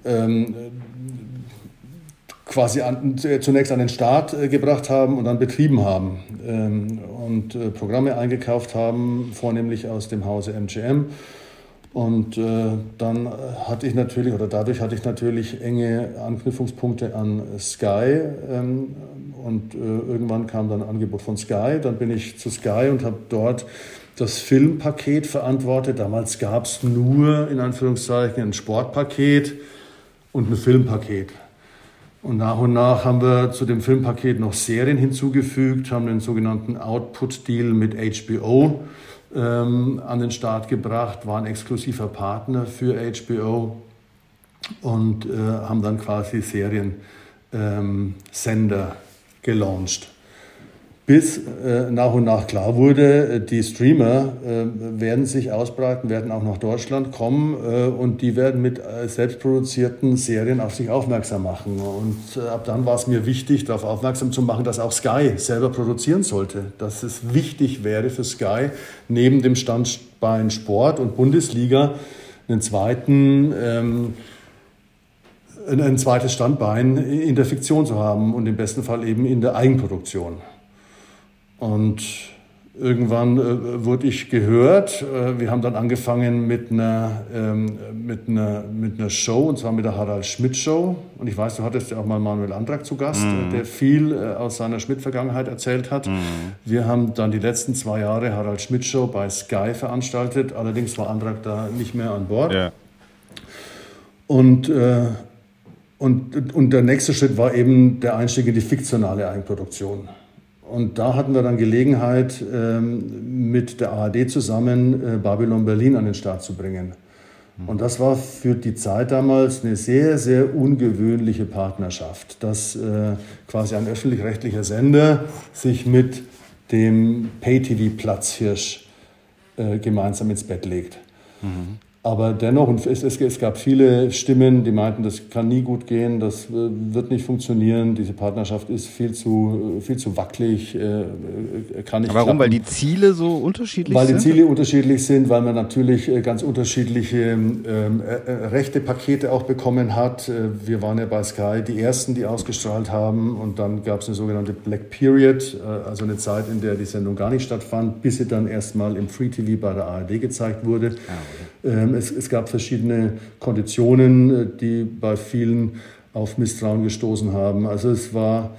quasi zunächst an den Start gebracht haben und dann betrieben haben und Programme eingekauft haben, vornehmlich aus dem Hause MGM. Und dann dadurch hatte ich natürlich enge Anknüpfungspunkte an Sky und irgendwann kam dann ein Angebot von Sky. Dann bin ich zu Sky und habe dort das Filmpaket verantwortet. Damals gab es nur, in Anführungszeichen, ein Sportpaket und ein Filmpaket. Und nach haben wir zu dem Filmpaket noch Serien hinzugefügt, haben den sogenannten Output-Deal mit HBO an den Start gebracht, waren exklusiver Partner für HBO und haben dann quasi Serien-Sender gelauncht. Bis nach und nach klar wurde, die Streamer werden sich ausbreiten, werden auch nach Deutschland kommen und die werden mit selbstproduzierten Serien auf sich aufmerksam machen. Und ab dann war es mir wichtig, darauf aufmerksam zu machen, dass auch Sky selber produzieren sollte. Dass es wichtig wäre für Sky, neben dem Standbein Sport und Bundesliga einen zweiten ein zweites Standbein in der Fiktion zu haben und im besten Fall eben in der Eigenproduktion. Und irgendwann wurde ich gehört. Wir haben dann angefangen mit einer Show, und zwar mit der Harald Schmidt Show. Und ich weiß, du hattest ja auch mal Manuel Andrak zu Gast, der viel aus seiner Schmidt-Vergangenheit erzählt hat. Wir haben dann die letzten 2 Jahre Harald Schmidt Show bei Sky veranstaltet. Allerdings war Andrak da nicht mehr an Bord. Ja. Und der nächste Schritt war eben der Einstieg in die fiktionale Eigenproduktion. Und da hatten wir dann Gelegenheit, mit der ARD zusammen Babylon Berlin an den Start zu bringen. Und das war für die Zeit damals eine sehr, sehr ungewöhnliche Partnerschaft, dass quasi ein öffentlich-rechtlicher Sender sich mit dem Pay-TV-Platzhirsch gemeinsam ins Bett legt. Aber dennoch, und es gab viele Stimmen, die meinten, das kann nie gut gehen, das wird nicht funktionieren, diese Partnerschaft ist viel zu wackelig, kann nicht Warum? klappen. Weil die Ziele so unterschiedlich sind? Weil die Ziele unterschiedlich sind, weil man natürlich ganz unterschiedliche Rechtepakete auch bekommen hat. Wir waren ja bei Sky die Ersten, die ausgestrahlt haben, und dann gab es eine sogenannte Black Period, also eine Zeit, in der die Sendung gar nicht stattfand, bis sie dann erstmal im Free TV bei der ARD gezeigt wurde. Es gab verschiedene Konditionen, die bei vielen auf Misstrauen gestoßen haben. Also es war,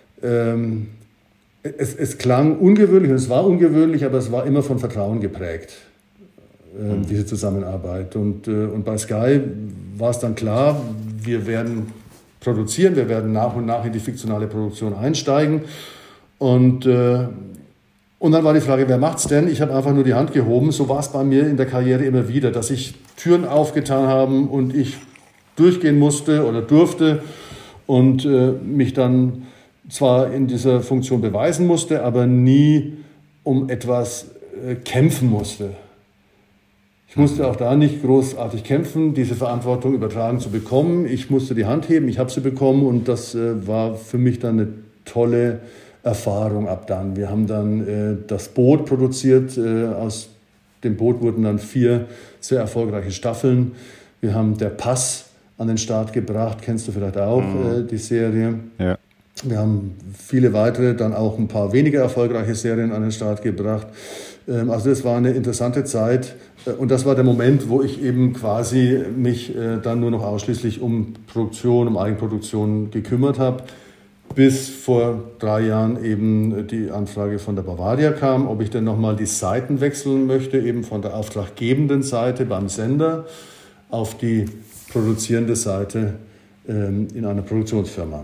es klang ungewöhnlich, und es war ungewöhnlich, aber es war immer von Vertrauen geprägt, diese Zusammenarbeit. Und bei Sky war es dann klar, wir werden produzieren, wir werden nach und nach in die fiktionale Produktion einsteigen. Und dann war die Frage, wer macht's denn? Ich habe einfach nur die Hand gehoben. So war es bei mir in der Karriere immer wieder, dass sich Türen aufgetan haben und ich durchgehen musste oder durfte und mich dann zwar in dieser Funktion beweisen musste, aber nie um etwas kämpfen musste. Ich musste auch da nicht großartig kämpfen, diese Verantwortung übertragen zu bekommen. Ich musste die Hand heben, ich habe sie bekommen, und das war für mich dann eine tolle Erfahrung ab dann. Wir haben dann das Boot produziert. Aus dem Boot wurden dann 4 sehr erfolgreiche Staffeln. Wir haben Der Pass an den Start gebracht, kennst du vielleicht auch, die Serie. Ja. Wir haben viele weitere, dann auch ein paar weniger erfolgreiche Serien an den Start gebracht. Also das war eine interessante Zeit, und das war der Moment, wo ich eben quasi mich dann nur noch ausschließlich um Produktion, um Eigenproduktion gekümmert habe. Bis vor 3 Jahren eben die Anfrage von der Bavaria kam, ob ich denn nochmal die Seiten wechseln möchte, eben von der auftraggebenden Seite beim Sender auf die produzierende Seite in einer Produktionsfirma.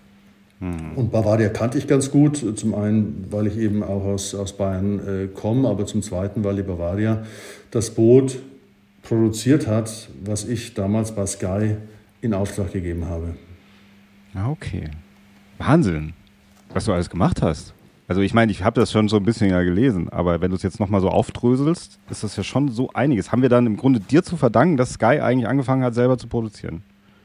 Und Bavaria kannte ich ganz gut, zum einen, weil ich eben auch aus Bayern komme, aber zum zweiten, weil die Bavaria das Boot produziert hat, was ich damals bei Sky in Auftrag gegeben habe. Okay. Wahnsinn, was du alles gemacht hast. Also ich meine, ich habe das schon so ein bisschen ja gelesen, aber wenn du es jetzt nochmal so aufdröselst, ist das ja schon so einiges. Haben wir dann im Grunde dir zu verdanken, dass Sky eigentlich angefangen hat, selber zu produzieren?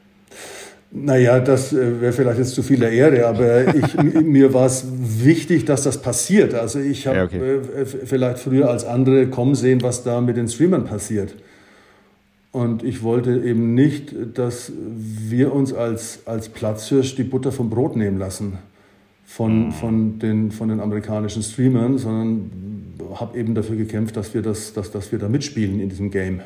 Naja, das wäre vielleicht jetzt zu viel der Ehre, aber mir war es wichtig, dass das passiert. Also ich habe vielleicht früher als andere kommen sehen, was da mit den Streamern passiert. Und ich wollte eben nicht, dass wir uns als Platzhirsch die Butter vom Brot nehmen lassen von den amerikanischen Streamern, sondern habe eben dafür gekämpft, dass wir da mitspielen in diesem Game.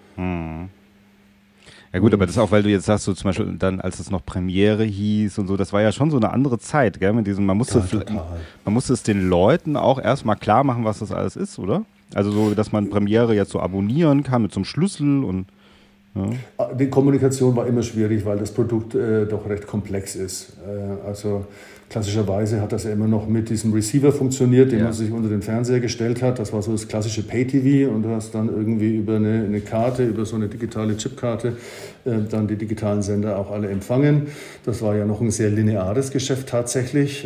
Ja gut, aber das ist auch, weil du jetzt sagst, so zum Beispiel dann, als es noch Premiere hieß und so, das war ja schon so eine andere Zeit, gell? Mit diesem, man musste es den Leuten auch erstmal klar machen, was das alles ist, oder? Also so, dass man Premiere jetzt so abonnieren kann mit so einem Schlüssel und ja. Die Kommunikation war immer schwierig, weil das Produkt doch recht komplex ist. Also klassischerweise hat das ja immer noch mit diesem Receiver funktioniert, den man sich unter den Fernseher gestellt hat. Das war so das klassische Pay-TV, und du hast dann irgendwie über eine Karte, über so eine digitale Chipkarte, dann die digitalen Sender auch alle empfangen. Das war ja noch ein sehr lineares Geschäft tatsächlich.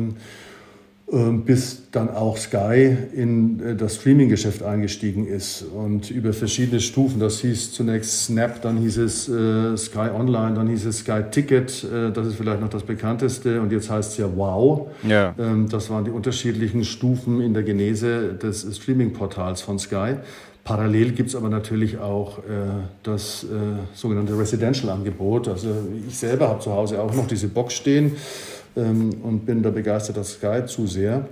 Bis dann auch Sky in das Streaming-Geschäft eingestiegen ist und über verschiedene Stufen. Das hieß zunächst Snap, dann hieß es Sky Online, dann hieß es Sky Ticket, das ist vielleicht noch das bekannteste, und jetzt heißt es ja Wow. Ja. Das waren die unterschiedlichen Stufen in der Genese des Streaming-Portals von Sky, Parallel gibt es aber natürlich auch das sogenannte Residential-Angebot. Also ich selber habe zu Hause auch noch diese Box stehen und bin da begeistert auf Sky zu sehr.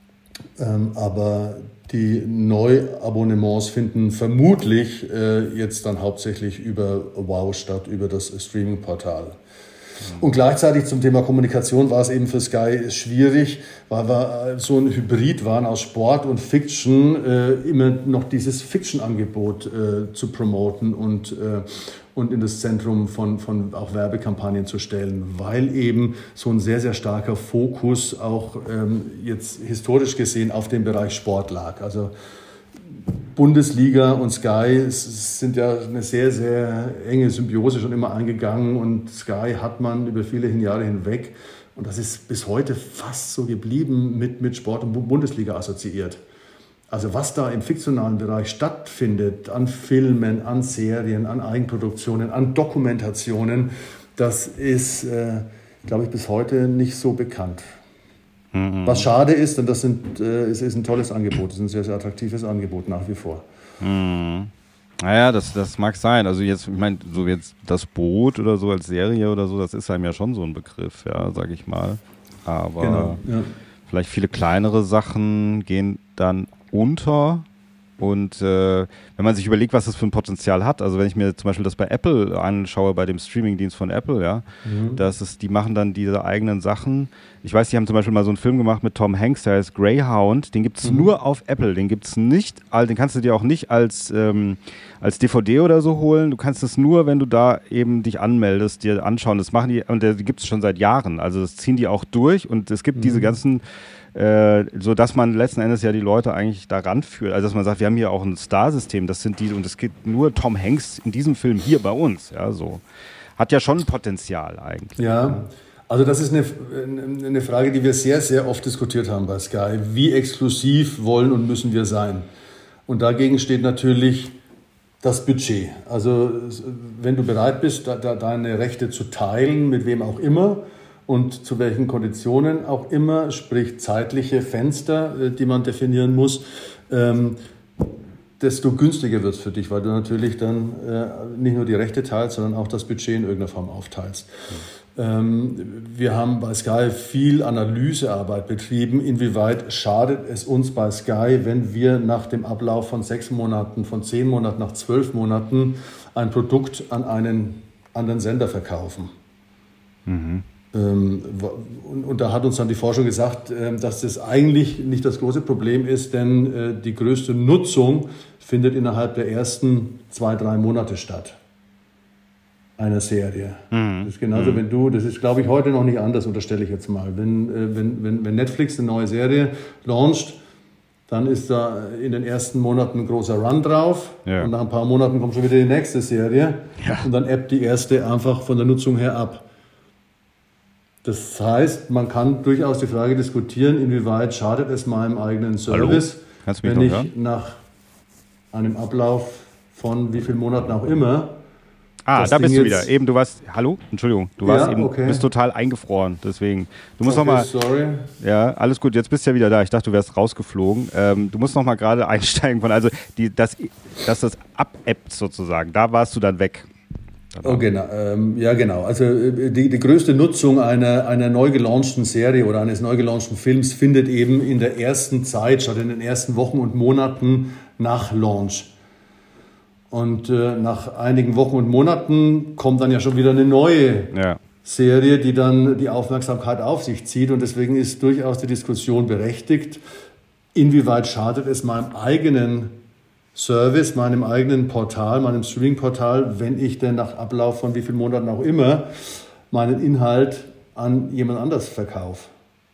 Aber die Neuabonnements finden vermutlich jetzt dann hauptsächlich über WOW statt, über das Streaming-Portal. Und gleichzeitig zum Thema Kommunikation war es eben für Sky schwierig, weil wir so ein Hybrid waren aus Sport und Fiction, immer noch dieses Fiction-Angebot zu promoten und in das Zentrum von auch Werbekampagnen zu stellen, weil eben so ein sehr, sehr starker Fokus auch jetzt historisch gesehen auf dem Bereich Sport lag. Also Bundesliga und Sky sind ja eine sehr, sehr enge Symbiose schon immer eingegangen und Sky hat man über viele Jahre hinweg, und das ist bis heute fast so geblieben, mit Sport und Bundesliga assoziiert. Also was da im fiktionalen Bereich stattfindet, an Filmen, an Serien, an Eigenproduktionen, an Dokumentationen, das ist, glaube ich, bis heute nicht so bekannt. Was schade ist, denn es ist ein tolles Angebot, es ist ein sehr, sehr attraktives Angebot nach wie vor. Naja, das mag sein. Also jetzt, ich meine, so jetzt das Boot oder so als Serie oder so, das ist einem ja schon so ein Begriff, ja, sag ich mal. Aber genau, ja. Vielleicht viele kleinere Sachen gehen dann unter. Und wenn man sich überlegt, was das für ein Potenzial hat, also wenn ich mir zum Beispiel das bei Apple anschaue, bei dem Streamingdienst von Apple, ja, die machen dann diese eigenen Sachen. Ich weiß, die haben zum Beispiel mal so einen Film gemacht mit Tom Hanks, der heißt Greyhound, den gibt es nur auf Apple, den gibt's nicht, den kannst du dir auch nicht als DVD oder so holen, du kannst es nur, wenn du da eben dich anmeldest, dir anschauen, das machen die, und der gibt es schon seit Jahren, also das ziehen die auch durch und es gibt diese ganzen so dass man letzten Endes ja die Leute eigentlich da ranführt. Also dass man sagt, wir haben hier auch ein Star-System, das sind die, und es gibt nur Tom Hanks in diesem Film hier bei uns. Ja, so. Hat ja schon Potenzial eigentlich. Ja, also das ist eine Frage, die wir sehr, sehr oft diskutiert haben bei Sky. Wie exklusiv wollen und müssen wir sein? Und dagegen steht natürlich das Budget. Also wenn du bereit bist, deine Rechte zu teilen, mit wem auch immer, und zu welchen Konditionen auch immer, sprich zeitliche Fenster, die man definieren muss, desto günstiger wird es für dich, weil du natürlich dann nicht nur die Rechte teilst, sondern auch das Budget in irgendeiner Form aufteilst. Wir haben bei Sky viel Analysearbeit betrieben, inwieweit schadet es uns bei Sky, wenn wir nach dem Ablauf von 6 Monaten, von 10 Monaten, nach 12 Monaten ein Produkt an einen anderen Sender verkaufen. Und da hat uns dann die Forschung gesagt, dass das eigentlich nicht das große Problem ist, denn die größte Nutzung findet innerhalb der ersten 2-3 Monate statt einer Serie. Das ist genauso, das ist, glaube ich, heute noch nicht anders, unterstelle ich jetzt mal. Wenn Netflix eine neue Serie launcht, dann ist da in den ersten Monaten ein großer Run drauf und nach ein paar Monaten kommt schon wieder die nächste Serie und dann ebbt die erste einfach von der Nutzung her ab. Das heißt, man kann durchaus die Frage diskutieren, inwieweit schadet es meinem eigenen Service, wenn ich nach einem Ablauf von wie vielen Monaten auch immer... da bist du wieder. Eben, du warst... Hallo? Entschuldigung. Du bist total eingefroren, deswegen... Du musst nochmal... Sorry. Ja, alles gut. Jetzt bist du ja wieder da. Ich dachte, du wärst rausgeflogen. Du musst nochmal gerade einsteigen dass das abebbt sozusagen. Da warst du dann weg. Oh, genau. Ja, genau. Also die größte Nutzung einer neu gelaunchten Serie oder eines neu gelaunchten Films findet eben in der ersten Zeit statt, in den ersten Wochen und Monaten nach Launch. Und nach einigen Wochen und Monaten kommt dann ja schon wieder eine neue Serie, die dann die Aufmerksamkeit auf sich zieht. Und deswegen ist durchaus die Diskussion berechtigt, inwieweit schadet es meinem eigenen Service, meinem eigenen Portal, meinem Streaming-Portal, wenn ich denn nach Ablauf von wie vielen Monaten auch immer meinen Inhalt an jemand anders verkaufe.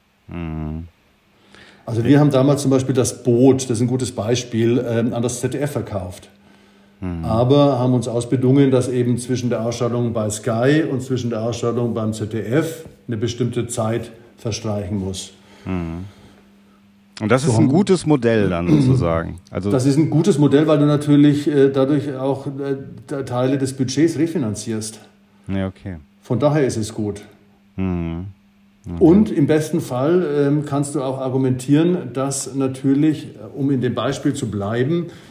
Also wir haben damals zum Beispiel das Boot, das ist ein gutes Beispiel, an das ZDF verkauft. Aber haben uns ausbedungen, dass eben zwischen der Ausstrahlung bei Sky und zwischen der Ausstrahlung beim ZDF eine bestimmte Zeit verstreichen muss. Und das ist ein gutes Modell dann sozusagen. Also das ist ein gutes Modell, weil du natürlich dadurch auch Teile des Budgets refinanzierst. Ja, okay. Von daher ist es gut. Okay. Und im besten Fall kannst du auch argumentieren, dass natürlich, um in dem Beispiel zu bleiben,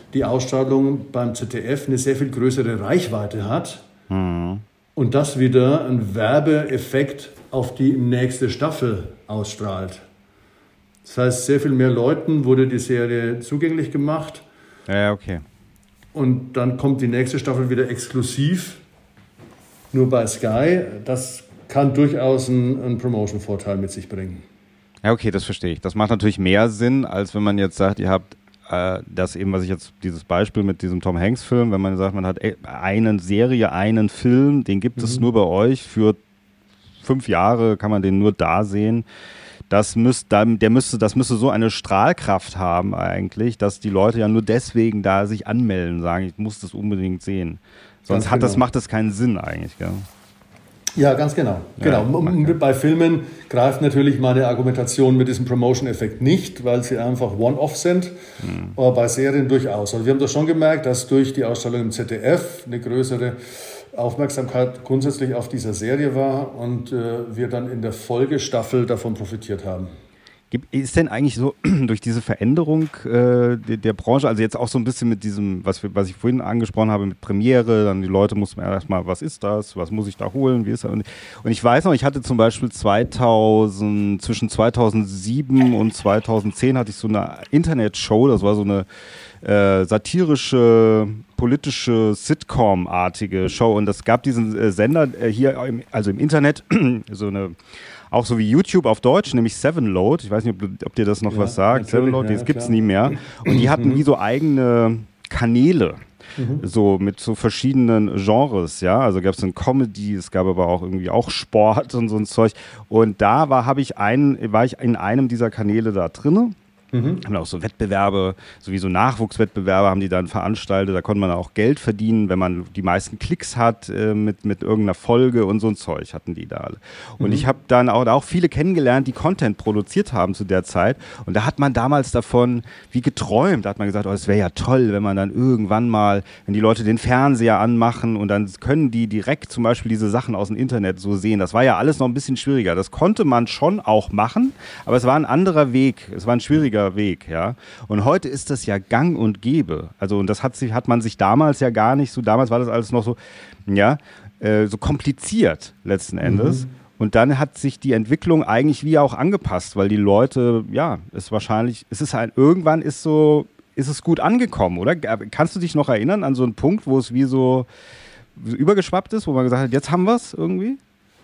die Ausstrahlung beim ZDF eine sehr viel größere Reichweite hat und das wieder einen Werbeeffekt auf die nächste Staffel ausstrahlt. Das heißt, sehr viel mehr Leuten wurde die Serie zugänglich gemacht. Ja, okay. Und dann kommt die nächste Staffel wieder exklusiv, nur bei Sky. Das kann durchaus einen Promotion-Vorteil mit sich bringen. Ja, okay, das verstehe ich. Das macht natürlich mehr Sinn, als wenn man jetzt sagt, ihr habt das eben, was ich jetzt, dieses Beispiel mit diesem Tom Hanks-Film, wenn man sagt, man hat eine Serie, einen Film, den gibt es nur bei euch für 5 Jahre, kann man den nur da sehen. Das müsste so eine Strahlkraft haben eigentlich, dass die Leute ja nur deswegen da sich anmelden, sagen, ich muss das unbedingt sehen. Sonst macht das keinen Sinn eigentlich, gell? Ja, ganz genau. Ja, okay. Bei Filmen greift natürlich meine Argumentation mit diesem Promotion-Effekt nicht, weil sie einfach One-Off sind, aber bei Serien durchaus. Also wir haben das schon gemerkt, dass durch die Ausstrahlung im ZDF eine größere Aufmerksamkeit grundsätzlich auf dieser Serie war und wir dann in der Folgestaffel davon profitiert haben. Ist denn eigentlich so durch diese Veränderung der Branche, also jetzt auch so ein bisschen mit diesem, was ich vorhin angesprochen habe, mit Premiere, dann die Leute mussten erstmal, was ist das, was muss ich da holen, wie ist das? Und ich weiß noch, ich hatte zum Beispiel zwischen 2007 und 2010 hatte ich so eine Internetshow, das war so eine satirische, politische, Sitcom-artige Show und es gab diesen Sender hier, also im Internet, auch so wie YouTube auf Deutsch, nämlich Sevenload. Ich weiß nicht, ob dir das noch was sagt. Sevenload, das gibt es nie mehr. Und die hatten wie so eigene Kanäle, so mit so verschiedenen Genres, ja. Also gab es dann Comedy, es gab aber auch irgendwie auch Sport und so ein Zeug. Und da war ich in einem dieser Kanäle da drinne. Haben auch so Wettbewerbe, sowieso Nachwuchswettbewerbe haben die dann veranstaltet, da konnte man auch Geld verdienen, wenn man die meisten Klicks hat mit irgendeiner Folge und so ein Zeug hatten die da alle. Und ich habe dann auch viele kennengelernt, die Content produziert haben zu der Zeit und da hat man damals davon wie geträumt, da hat man gesagt, oh, es wäre ja toll, wenn man dann irgendwann mal, wenn die Leute den Fernseher anmachen und dann können die direkt zum Beispiel diese Sachen aus dem Internet so sehen. Das war ja alles noch ein bisschen schwieriger. Das konnte man schon auch machen, aber es war ein anderer Weg, es war ein schwieriger Weg, ja. Und heute ist das ja gang und gäbe. Also, und das hat man sich damals ja gar nicht so, damals war das alles noch so, ja, so kompliziert letzten Endes. Und dann hat sich die Entwicklung eigentlich wie auch angepasst, weil die Leute, ja, irgendwann ist es gut angekommen, oder? Kannst du dich noch erinnern an so einen Punkt, wo es wie so übergeschwappt ist, wo man gesagt hat, jetzt haben wir es irgendwie?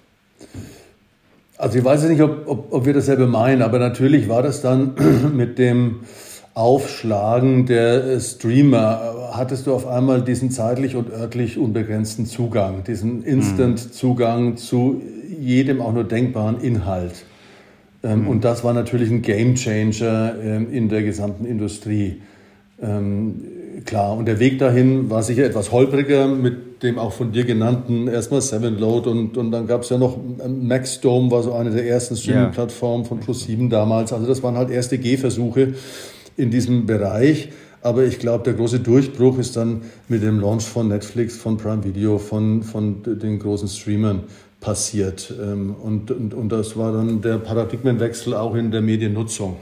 Also ich weiß jetzt nicht, ob wir dasselbe meinen, aber natürlich war das dann mit dem Aufschlagen der Streamer, hattest du auf einmal diesen zeitlich und örtlich unbegrenzten Zugang, diesen Instant-Zugang zu jedem auch nur denkbaren Inhalt. Und das war natürlich ein Gamechanger in der gesamten Industrie. Klar, und der Weg dahin war sicher etwas holpriger mit dem auch von dir genannten erstmal Sevenload und dann gab es ja noch Maxdome, war so eine der ersten Streaming-Plattformen von Pro7 damals. Also das waren halt erste Gehversuche in diesem Bereich. Aber ich glaube, der große Durchbruch ist dann mit dem Launch von Netflix, von Prime Video, von den großen Streamern passiert. Und das war dann der Paradigmenwechsel auch in der Mediennutzung.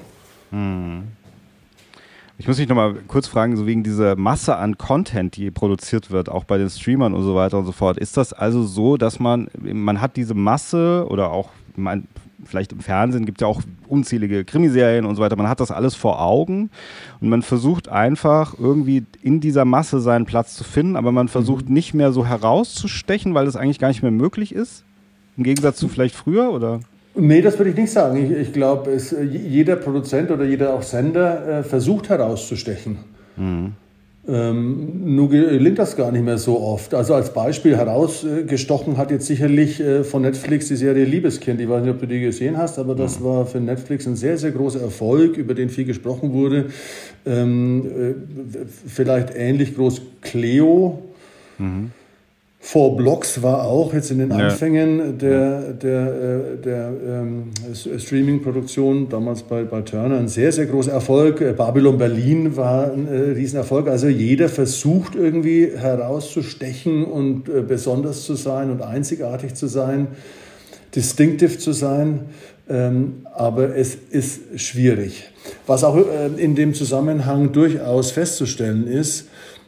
Ich muss mich nochmal kurz fragen, so wegen dieser Masse an Content, die produziert wird, auch bei den Streamern und so weiter und so fort. Ist das also so, dass man hat diese Masse oder auch, vielleicht im Fernsehen gibt es ja auch unzählige Krimiserien und so weiter, man hat das alles vor Augen und man versucht einfach irgendwie in dieser Masse seinen Platz zu finden, aber man versucht nicht mehr so herauszustechen, weil das eigentlich gar nicht mehr möglich ist, im Gegensatz zu vielleicht früher, oder? Nee, das würde ich nicht sagen. Ich glaube, jeder Produzent oder jeder auch Sender versucht herauszustechen. Nur gelingt das gar nicht mehr so oft. Also als Beispiel herausgestochen hat jetzt sicherlich von Netflix die Serie Liebeskind. Ich weiß nicht, ob du die gesehen hast, aber das war für Netflix ein sehr, sehr großer Erfolg, über den viel gesprochen wurde. Vielleicht ähnlich groß Cleo. Four Blocks war auch jetzt in den Anfängen der Streaming-Produktion, damals bei Turner, ein sehr, sehr großer Erfolg. Babylon Berlin war ein Riesenerfolg. Also jeder versucht irgendwie herauszustechen und besonders zu sein und einzigartig zu sein. distinctive zu sein, aber es ist schwierig. Was auch in dem Zusammenhang durchaus festzustellen ist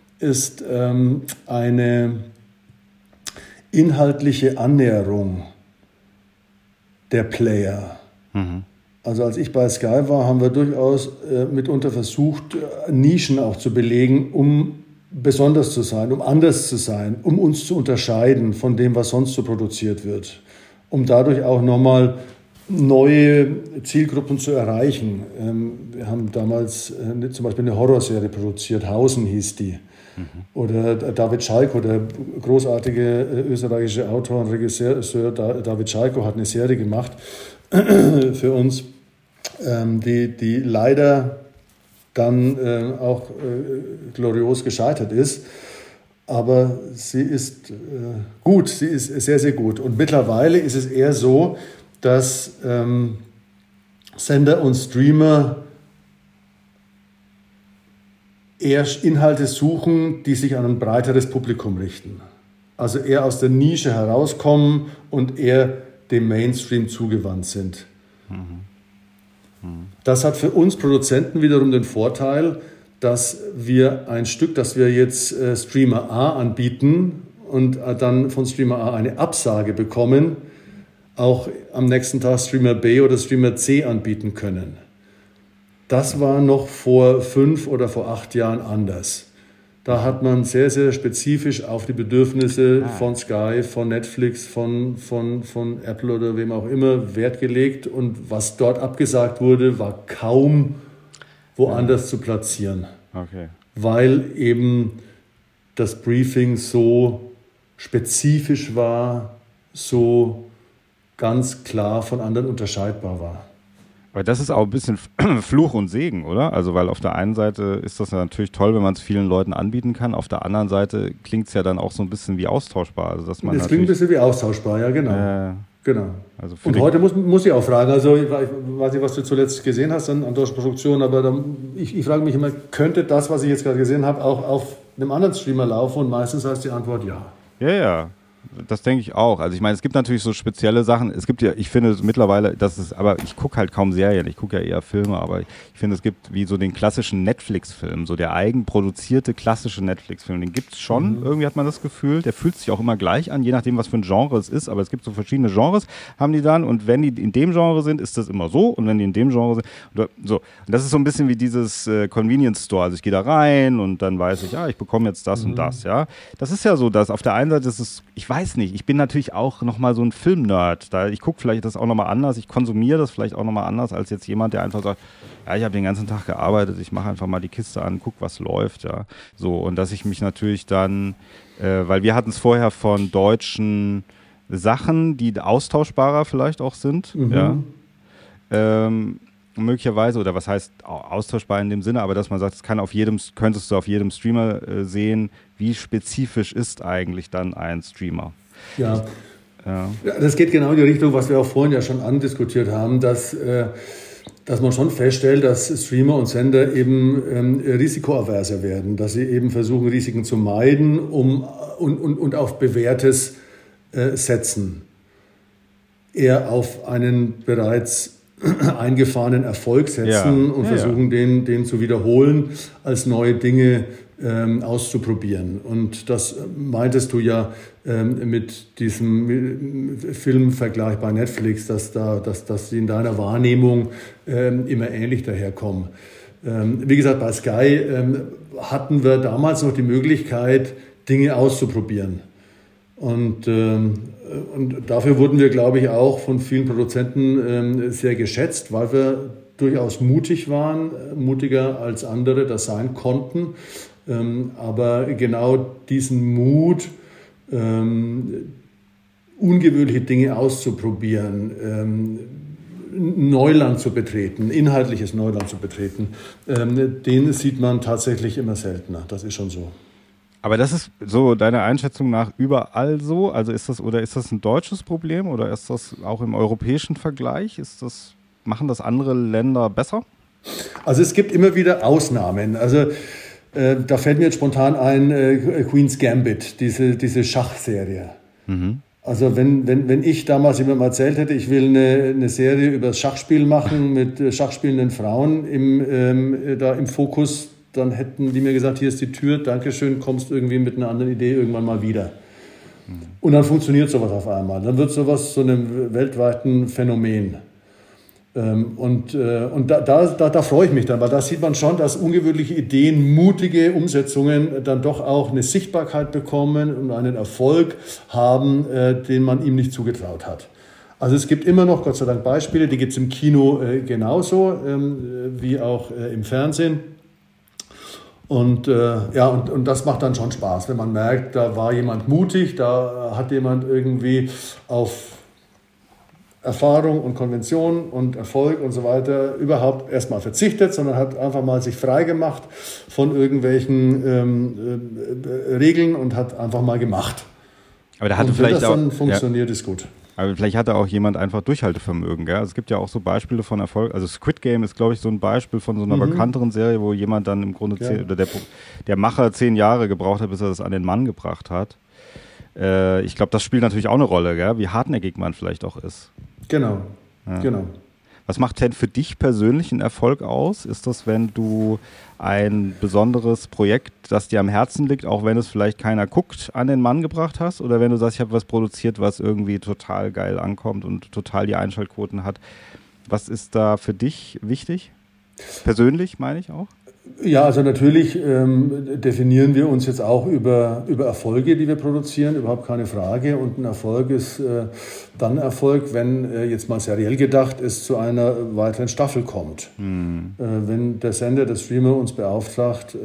eine inhaltliche Annäherung der Player. Also als ich bei Sky war, haben wir durchaus mitunter versucht, Nischen auch zu belegen, um besonders zu sein, um anders zu sein, um uns zu unterscheiden von dem, was sonst so produziert wird, um dadurch auch nochmal neue Zielgruppen zu erreichen. Wir haben damals zum Beispiel eine Horrorserie produziert, Hausen hieß die. Oder David Schalko, der großartige österreichische Autor und Regisseur David Schalko hat eine Serie gemacht für uns, die leider dann auch glorios gescheitert ist. Aber sie ist gut, sie ist sehr, sehr gut. Und mittlerweile ist es eher so, dass Sender und Streamer eher Inhalte suchen, die sich an ein breiteres Publikum richten. Also eher aus der Nische herauskommen und eher dem Mainstream zugewandt sind. Das hat für uns Produzenten wiederum den Vorteil, dass wir ein Stück, das wir jetzt Streamer A anbieten und dann von Streamer A eine Absage bekommen, auch am nächsten Tag Streamer B oder Streamer C anbieten können. Das war noch vor 5 oder vor 8 Jahren anders. Da hat man sehr, sehr spezifisch auf die Bedürfnisse von Sky, von Netflix, von Apple oder wem auch immer Wert gelegt. Und was dort abgesagt wurde, war kaum woanders zu platzieren. Okay. Weil eben das Briefing so spezifisch war, so ganz klar von anderen unterscheidbar war. Aber das ist auch ein bisschen Fluch und Segen, oder? Also weil auf der einen Seite ist das ja natürlich toll, wenn man es vielen Leuten anbieten kann. Auf der anderen Seite klingt es ja dann auch so ein bisschen wie austauschbar. Also dass man es klingt ein bisschen wie austauschbar, ja genau. Genau. Also und heute muss ich auch fragen, also ich weiß nicht, was du zuletzt gesehen hast an deutschen Produktionen, aber ich frage mich immer, könnte das, was ich jetzt gerade gesehen habe, auch auf einem anderen Streamer laufen? Und meistens heißt die Antwort ja. Ja. Das denke ich auch. Also ich meine, es gibt natürlich so spezielle Sachen. Es gibt ja, ich finde mittlerweile, aber ich gucke halt kaum Serien, ich gucke ja eher Filme, aber ich finde, es gibt wie so den klassischen Netflix-Film, so der eigenproduzierte klassische Netflix-Film, den gibt es schon, irgendwie hat man das Gefühl, der fühlt sich auch immer gleich an, je nachdem, was für ein Genre es ist, aber es gibt so verschiedene Genres, haben die dann, und wenn die in dem Genre sind, ist das immer so, und wenn die in dem Genre sind, so. Und das ist so ein bisschen wie dieses Convenience Store, also ich gehe da rein und dann weiß ich, ja, ich bekomme jetzt das und das, ja. Das ist ja so, dass auf der einen Seite ist es, ich weiß nicht, ich bin natürlich auch nochmal so ein Film-Nerd. Ich gucke vielleicht das auch nochmal anders, ich konsumiere das vielleicht auch nochmal anders als jetzt jemand, der einfach sagt, ja, ich habe den ganzen Tag gearbeitet, ich mache einfach mal die Kiste an, guck, was läuft, ja. So, und dass ich mich natürlich dann, weil wir hatten es vorher von deutschen Sachen, die austauschbarer vielleicht auch sind, ja. Möglicherweise, oder was heißt austauschbar in dem Sinne, aber dass man sagt, könntest du auf jedem Streamer sehen, wie spezifisch ist eigentlich dann ein Streamer. Ja, das geht genau in die Richtung, was wir auch vorhin ja schon andiskutiert haben, dass man schon feststellt, dass Streamer und Sender eben risikoaverser werden, dass sie eben versuchen, Risiken zu meiden und auf Bewährtes setzen. Eher auf einen bereits eingefahrenen Erfolg setzen und versuchen, den zu wiederholen, als neue Dinge auszuprobieren. Und das meintest du ja mit diesem Filmvergleich bei Netflix, dass sie in deiner Wahrnehmung immer ähnlich daherkommen. Wie gesagt, bei Sky hatten wir damals noch die Möglichkeit, Dinge auszuprobieren. Und dafür wurden wir, glaube ich, auch von vielen Produzenten sehr geschätzt, weil wir durchaus mutig waren, mutiger als andere das sein konnten. Aber genau diesen Mut, ungewöhnliche Dinge auszuprobieren, Neuland zu betreten, inhaltliches Neuland zu betreten, den sieht man tatsächlich immer seltener. Das ist schon so. Aber das ist so deiner Einschätzung nach überall so? Also ist das ein deutsches Problem oder ist das auch im europäischen Vergleich? Machen das andere Länder besser? Also es gibt immer wieder Ausnahmen. Also da fällt mir jetzt spontan ein Queen's Gambit, diese Schachserie. Also wenn ich damals jemandem erzählt hätte, ich will eine Serie über das Schachspiel machen mit schachspielenden Frauen da im Fokus, dann hätten die mir gesagt, hier ist die Tür, Dankeschön, kommst irgendwie mit einer anderen Idee irgendwann mal wieder. Und dann funktioniert sowas auf einmal. Dann wird sowas zu einem weltweiten Phänomen. Und da freue ich mich dann, weil da sieht man schon, dass ungewöhnliche Ideen, mutige Umsetzungen dann doch auch eine Sichtbarkeit bekommen und einen Erfolg haben, den man ihm nicht zugetraut hat. Also es gibt immer noch, Gott sei Dank, Beispiele, die gibt es im Kino genauso wie auch im Fernsehen. Und das macht dann schon Spaß, wenn man merkt, da war jemand mutig, da hat jemand irgendwie auf Erfahrung und Konvention und Erfolg und so weiter überhaupt erstmal verzichtet, sondern hat einfach mal sich frei gemacht von irgendwelchen Regeln und hat einfach mal gemacht. Aber da hatte und vielleicht wenn das dann auch, funktioniert, ist gut. Aber vielleicht hatte auch jemand einfach Durchhaltevermögen. Gell? Also es gibt ja auch so Beispiele von Erfolg. Also Squid Game ist, glaube ich, so ein Beispiel von so einer bekannteren Serie, wo jemand dann im Grunde der Macher 10 Jahre gebraucht hat, bis er das an den Mann gebracht hat. Ich glaube, das spielt natürlich auch eine Rolle, gell? Wie hartnäckig man vielleicht auch ist. Genau. Was macht denn für dich persönlich einen Erfolg aus? Ist das, wenn du ein besonderes Projekt, das dir am Herzen liegt, auch wenn es vielleicht keiner guckt, an den Mann gebracht hast? Oder wenn du sagst, ich habe was produziert, was irgendwie total geil ankommt und total die Einschaltquoten hat? Was ist da für dich wichtig? Persönlich meine ich auch? Ja, also natürlich definieren wir uns jetzt auch über Erfolge, die wir produzieren, überhaupt keine Frage. Und ein Erfolg ist dann Erfolg, wenn jetzt mal seriell gedacht es zu einer weiteren Staffel kommt. Wenn der Sender, der Streamer uns beauftragt,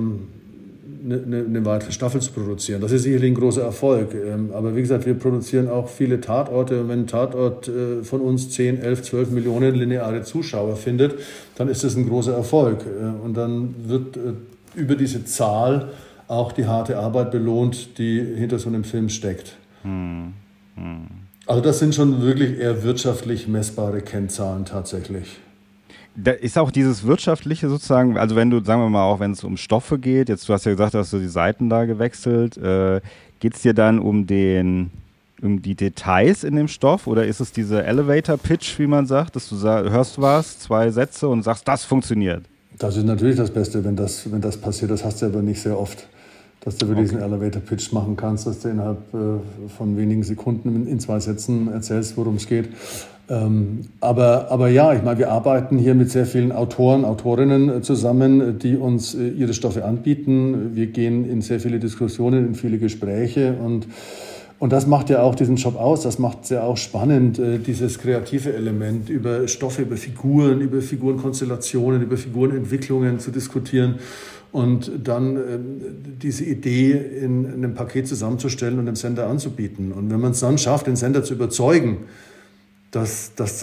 eine weitere Staffel zu produzieren. Das ist sicherlich ein großer Erfolg. Aber wie gesagt, wir produzieren auch viele Tatorte. Wenn ein Tatort von uns 10, 11, 12 Millionen lineare Zuschauer findet, dann ist das ein großer Erfolg. Und dann wird über diese Zahl auch die harte Arbeit belohnt, die hinter so einem Film steckt. Also das sind schon wirklich eher wirtschaftlich messbare Kennzahlen tatsächlich. Da ist auch dieses Wirtschaftliche sozusagen, also wenn du, sagen wir mal, auch wenn es um Stoffe geht, jetzt du hast ja gesagt, hast du die Seiten da gewechselt, geht es dir dann um die Details in dem Stoff oder ist es diese Elevator-Pitch, wie man sagt, dass du hörst was, 2 Sätze und sagst, das funktioniert? Das ist natürlich das Beste, wenn das passiert, das hast du aber nicht sehr oft. Dass du wirklich diesen Elevator-Pitch machen kannst, dass du innerhalb von wenigen Sekunden in 2 Sätzen erzählst, worum es geht. Aber ja, ich meine, wir arbeiten hier mit sehr vielen Autoren, Autorinnen zusammen, die uns ihre Stoffe anbieten. Wir gehen in sehr viele Diskussionen, in viele Gespräche und das macht ja auch diesen Job aus, das macht es ja auch spannend, dieses kreative Element über Stoffe, über Figurenkonstellationen, über Figurenentwicklungen zu diskutieren und dann diese Idee in einem Paket zusammenzustellen und dem Sender anzubieten. Und wenn man es dann schafft, den Sender zu überzeugen, dass das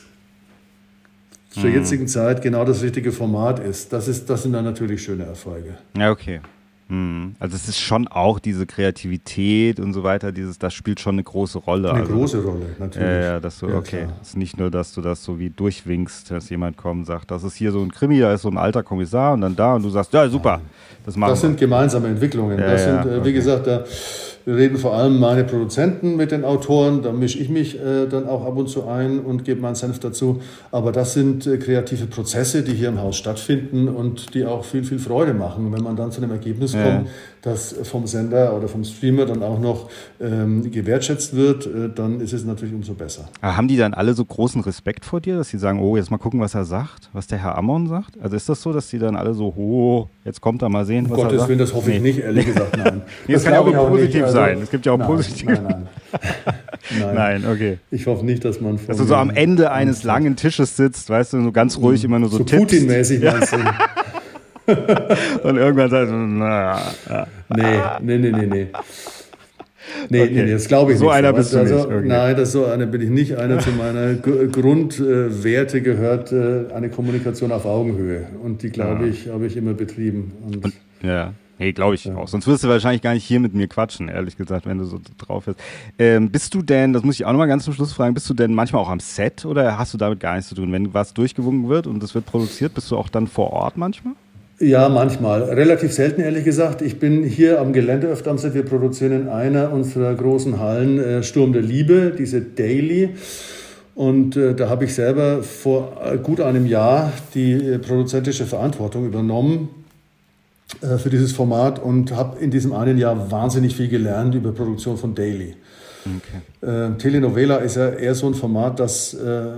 zur jetzigen Zeit genau das richtige Format ist, das sind dann natürlich schöne Erfolge. Ja, okay. Also es ist schon auch diese Kreativität und so weiter, das spielt schon eine große Rolle. Eine große Rolle, natürlich. Ja, dass du, okay. Es ist nicht nur, dass du das so wie durchwinkst, dass jemand kommt und sagt, das ist hier so ein Krimi, da ist so ein alter Kommissar und dann da und du sagst, ja, super, das machen wir. Das sind gemeinsame Entwicklungen. Wie gesagt, da reden vor allem meine Produzenten mit den Autoren, da mische ich mich dann auch ab und zu ein und gebe meinen Senf dazu. Aber das sind kreative Prozesse, die hier im Haus stattfinden und die auch viel, viel Freude machen. Wenn man dann zu einem Ergebnis kommt, das vom Sender oder vom Streamer dann auch noch gewertschätzt wird, dann ist es natürlich umso besser. Aber haben die dann alle so großen Respekt vor dir, dass sie sagen, oh, jetzt mal gucken, was er sagt, was der Herr Ammon sagt? Also ist das so, dass die dann alle so, oh, jetzt kommt er mal sehen, was er sagt? Gottes Willen, das hoffe ich nicht, ehrlich gesagt, nein. Das kann ja auch positiv sein. Es gibt ja auch positiv. Nein. Nein, okay. Ich hoffe nicht, dass man dass du so am Ende eines langen Tisches sitzt, weißt du, so ganz ruhig immer nur so Tipps. Putin-mäßig meinst du? Und irgendwann sagst du, Nee, das glaube ich so nicht. Einer bist du nicht. Okay. Nein, so einer bin ich nicht. Einer zu meiner Grundwerte gehört eine Kommunikation auf Augenhöhe. Und die, glaube ich, habe ich immer betrieben. Glaube ich auch. Sonst wirst du wahrscheinlich gar nicht hier mit mir quatschen, ehrlich gesagt, wenn du so drauf bist. Bist du denn, das muss ich auch nochmal ganz zum Schluss fragen, bist du denn manchmal auch am Set oder hast du damit gar nichts zu tun? Wenn was durchgewunken wird und das wird produziert, bist du auch dann vor Ort manchmal? Ja, manchmal. Relativ selten, ehrlich gesagt. Ich bin hier am Gelände öfter am Set. Wir produzieren in einer unserer großen Hallen Sturm der Liebe, diese Daily. Und da habe ich selber vor gut einem Jahr die produzentische Verantwortung übernommen für dieses Format und habe in diesem einen Jahr wahnsinnig viel gelernt über Produktion von Daily. Okay. Telenovela ist ja eher so ein Format, das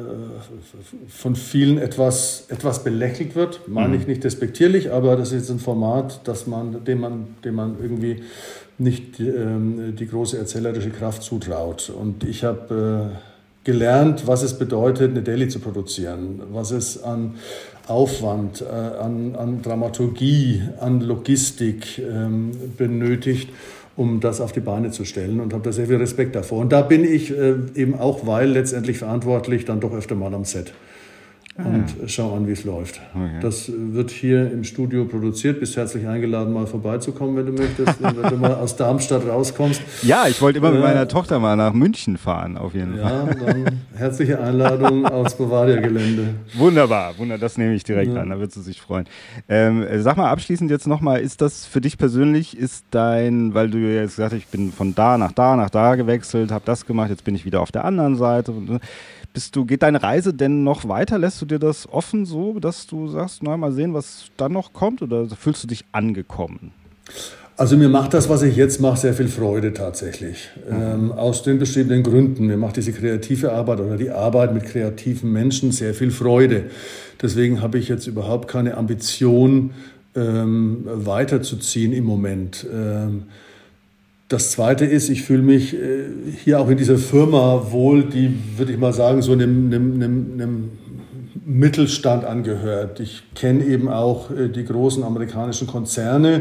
von vielen etwas belächelt wird. Meine ich nicht despektierlich, aber das ist ein Format, dem man irgendwie nicht die große erzählerische Kraft zutraut. Und ich habe gelernt, was es bedeutet, eine Daily zu produzieren, was es an Aufwand, an Dramaturgie, an Logistik benötigt, um das auf die Beine zu stellen, und habe da sehr viel Respekt davor. Und da bin ich eben auch, weil letztendlich verantwortlich, dann doch öfter mal am Set und schau an, wie es läuft. Okay. Das wird hier im Studio produziert. Bist herzlich eingeladen, mal vorbeizukommen, wenn du möchtest, wenn du mal aus Darmstadt rauskommst. Ja, ich wollte immer mit meiner Tochter mal nach München fahren, auf jeden Fall. Ja, dann herzliche Einladung aufs Bavaria-Gelände. Wunderbar, das nehme ich direkt an, da wird sie sich freuen. Sag mal abschließend jetzt nochmal, ist das für dich persönlich, weil du jetzt gesagt hast, ich bin von da nach da gewechselt, habe das gemacht, jetzt bin ich wieder auf der anderen Seite. Geht deine Reise denn noch weiter? Lässt du dir das offen so, dass du sagst, mal sehen, was dann noch kommt? Oder fühlst du dich angekommen? Also mir macht das, was ich jetzt mache, sehr viel Freude tatsächlich. Aus den beschriebenen Gründen. Mir macht diese kreative Arbeit oder die Arbeit mit kreativen Menschen sehr viel Freude. Deswegen habe ich jetzt überhaupt keine Ambition, weiterzuziehen im Moment. Das Zweite ist, ich fühle mich hier auch in dieser Firma wohl, die, würde ich mal sagen, so einem Mittelstand angehört. Ich kenne eben auch die großen amerikanischen Konzerne,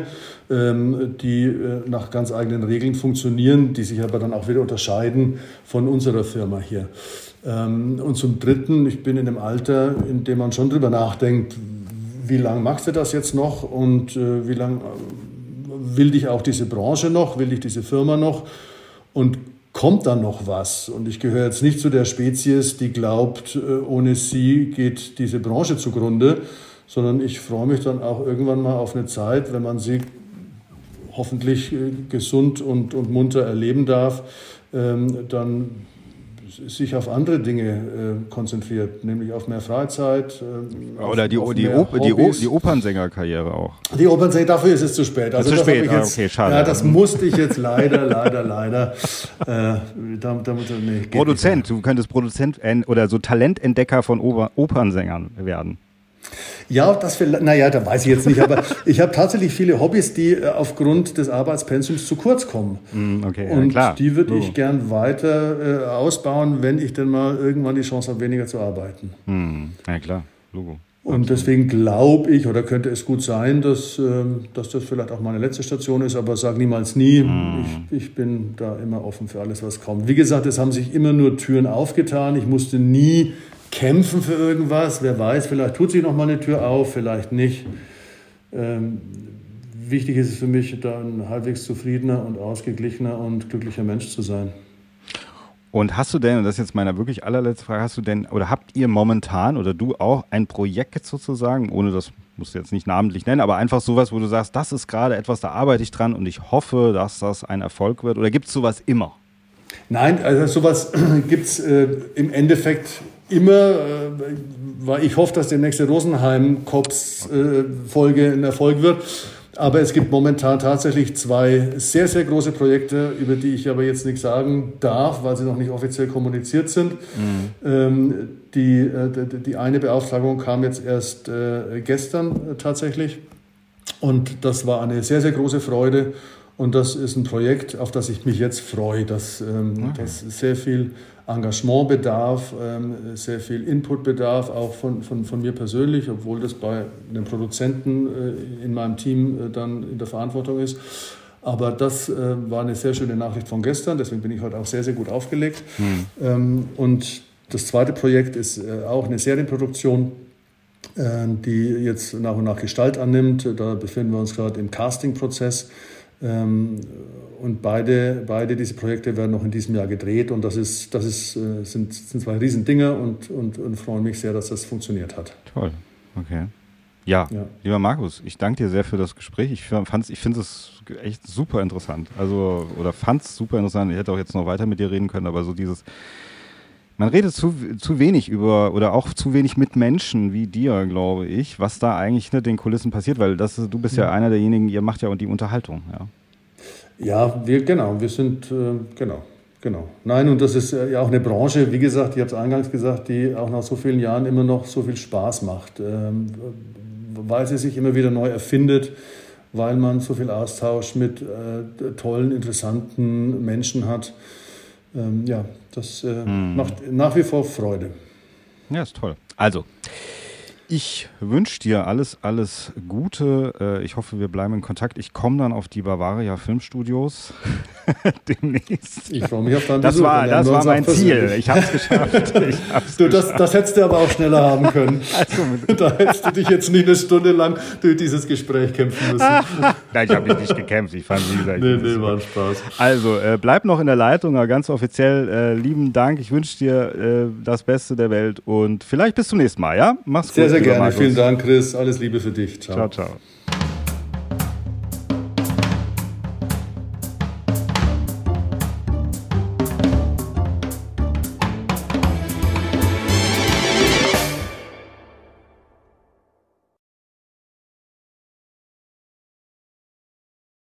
die nach ganz eigenen Regeln funktionieren, die sich aber dann auch wieder unterscheiden von unserer Firma hier. Und zum Dritten, ich bin in einem Alter, in dem man schon drüber nachdenkt, wie lange machst du das jetzt noch und wie lange will dich auch diese Branche noch, will dich diese Firma noch und kommt dann noch was? Und ich gehöre jetzt nicht zu der Spezies, die glaubt, ohne sie geht diese Branche zugrunde, sondern ich freue mich dann auch irgendwann mal auf eine Zeit, wenn man sie hoffentlich gesund und munter erleben darf, dann sich auf andere Dinge konzentriert, nämlich auf mehr Freizeit. Oder die Opernsängerkarriere auch. Die Opernsänger, dafür ist es zu spät. Also zu spät, okay, schade. Ja, das musste ich jetzt leider. Produzent, du könntest Produzent oder so Talententdecker von Opernsängern werden. Ja, da weiß ich jetzt nicht, aber ich habe tatsächlich viele Hobbys, die aufgrund des Arbeitspensums zu kurz kommen. Okay, und klar. Die würde ich gern weiter ausbauen, wenn ich denn mal irgendwann die Chance habe, weniger zu arbeiten. Ja, klar, Logo. Und deswegen glaube ich, oder könnte es gut sein, dass das vielleicht auch meine letzte Station ist, aber sag niemals nie. Ich bin da immer offen für alles, was kommt. Wie gesagt, es haben sich immer nur Türen aufgetan. Ich musste nie kämpfen für irgendwas. Wer weiß, vielleicht tut sich noch mal eine Tür auf, vielleicht nicht. Wichtig ist es für mich, da ein halbwegs zufriedener und ausgeglichener und glücklicher Mensch zu sein. Und hast du denn, und das ist jetzt meine wirklich allerletzte Frage, hast du denn oder habt ihr momentan oder du auch ein Projekt sozusagen, ohne das musst du jetzt nicht namentlich nennen, aber einfach sowas, wo du sagst, das ist gerade etwas, da arbeite ich dran und ich hoffe, dass das ein Erfolg wird? Oder gibt es sowas immer? Nein, also sowas gibt es im Endeffekt immer, weil ich hoffe, dass die nächste Rosenheim-Cops-Folge ein Erfolg wird. Aber es gibt momentan tatsächlich 2 sehr, sehr große Projekte, über die ich aber jetzt nichts sagen darf, weil sie noch nicht offiziell kommuniziert sind. Die eine Beauftragung kam jetzt erst gestern tatsächlich. Und das war eine sehr, sehr große Freude. Und das ist ein Projekt, auf das ich mich jetzt freue, das sehr viel Engagement bedarf, sehr viel Input bedarf, auch von mir persönlich, obwohl das bei einem Produzenten in meinem Team dann in der Verantwortung ist. Aber das war eine sehr schöne Nachricht von gestern, deswegen bin ich heute auch sehr, sehr gut aufgelegt. Und das zweite Projekt ist auch eine Serienproduktion, die jetzt nach und nach Gestalt annimmt. Da befinden wir uns gerade im Castingprozess. Und beide diese Projekte werden noch in diesem Jahr gedreht und sind 2 Riesendinger und freue mich sehr, dass das funktioniert hat. Toll, okay. Ja, lieber Markus, ich danke dir sehr für das Gespräch. Ich finde es echt super interessant. Fand es super interessant. Ich hätte auch jetzt noch weiter mit dir reden können, aber so man redet zu wenig über oder auch zu wenig mit Menschen wie dir, glaube ich, was da eigentlich hinter den Kulissen passiert, weil du bist ja einer derjenigen, ihr macht ja die Unterhaltung, ja. Ja, wir sind, genau. Nein, und das ist ja auch eine Branche, wie gesagt, ich habe es eingangs gesagt, die auch nach so vielen Jahren immer noch so viel Spaß macht, weil sie sich immer wieder neu erfindet, weil man so viel Austausch mit tollen, interessanten Menschen hat. Das macht nach wie vor Freude. Ja, ist toll. Also, ich wünsche dir alles Gute. Ich hoffe, wir bleiben in Kontakt. Ich komme dann auf die Bavaria Filmstudios demnächst. Ich freue mich auf deinen Besuch. Das war mein Ziel. Ich habe es geschafft. Das hättest du aber auch schneller haben können. Da hättest du dich jetzt nicht eine Stunde lang durch dieses Gespräch kämpfen müssen. Nein, ich habe mich nicht gekämpft. Ich fand, wie gesagt, nee, war ein Spaß. Also, bleib noch in der Leitung, ganz offiziell. Lieben Dank. Ich wünsche dir das Beste der Welt und vielleicht bis zum nächsten Mal, ja? Mach's gut. Sehr gerne. Markus. Vielen Dank, Chris. Alles Liebe für dich. Ciao, ciao.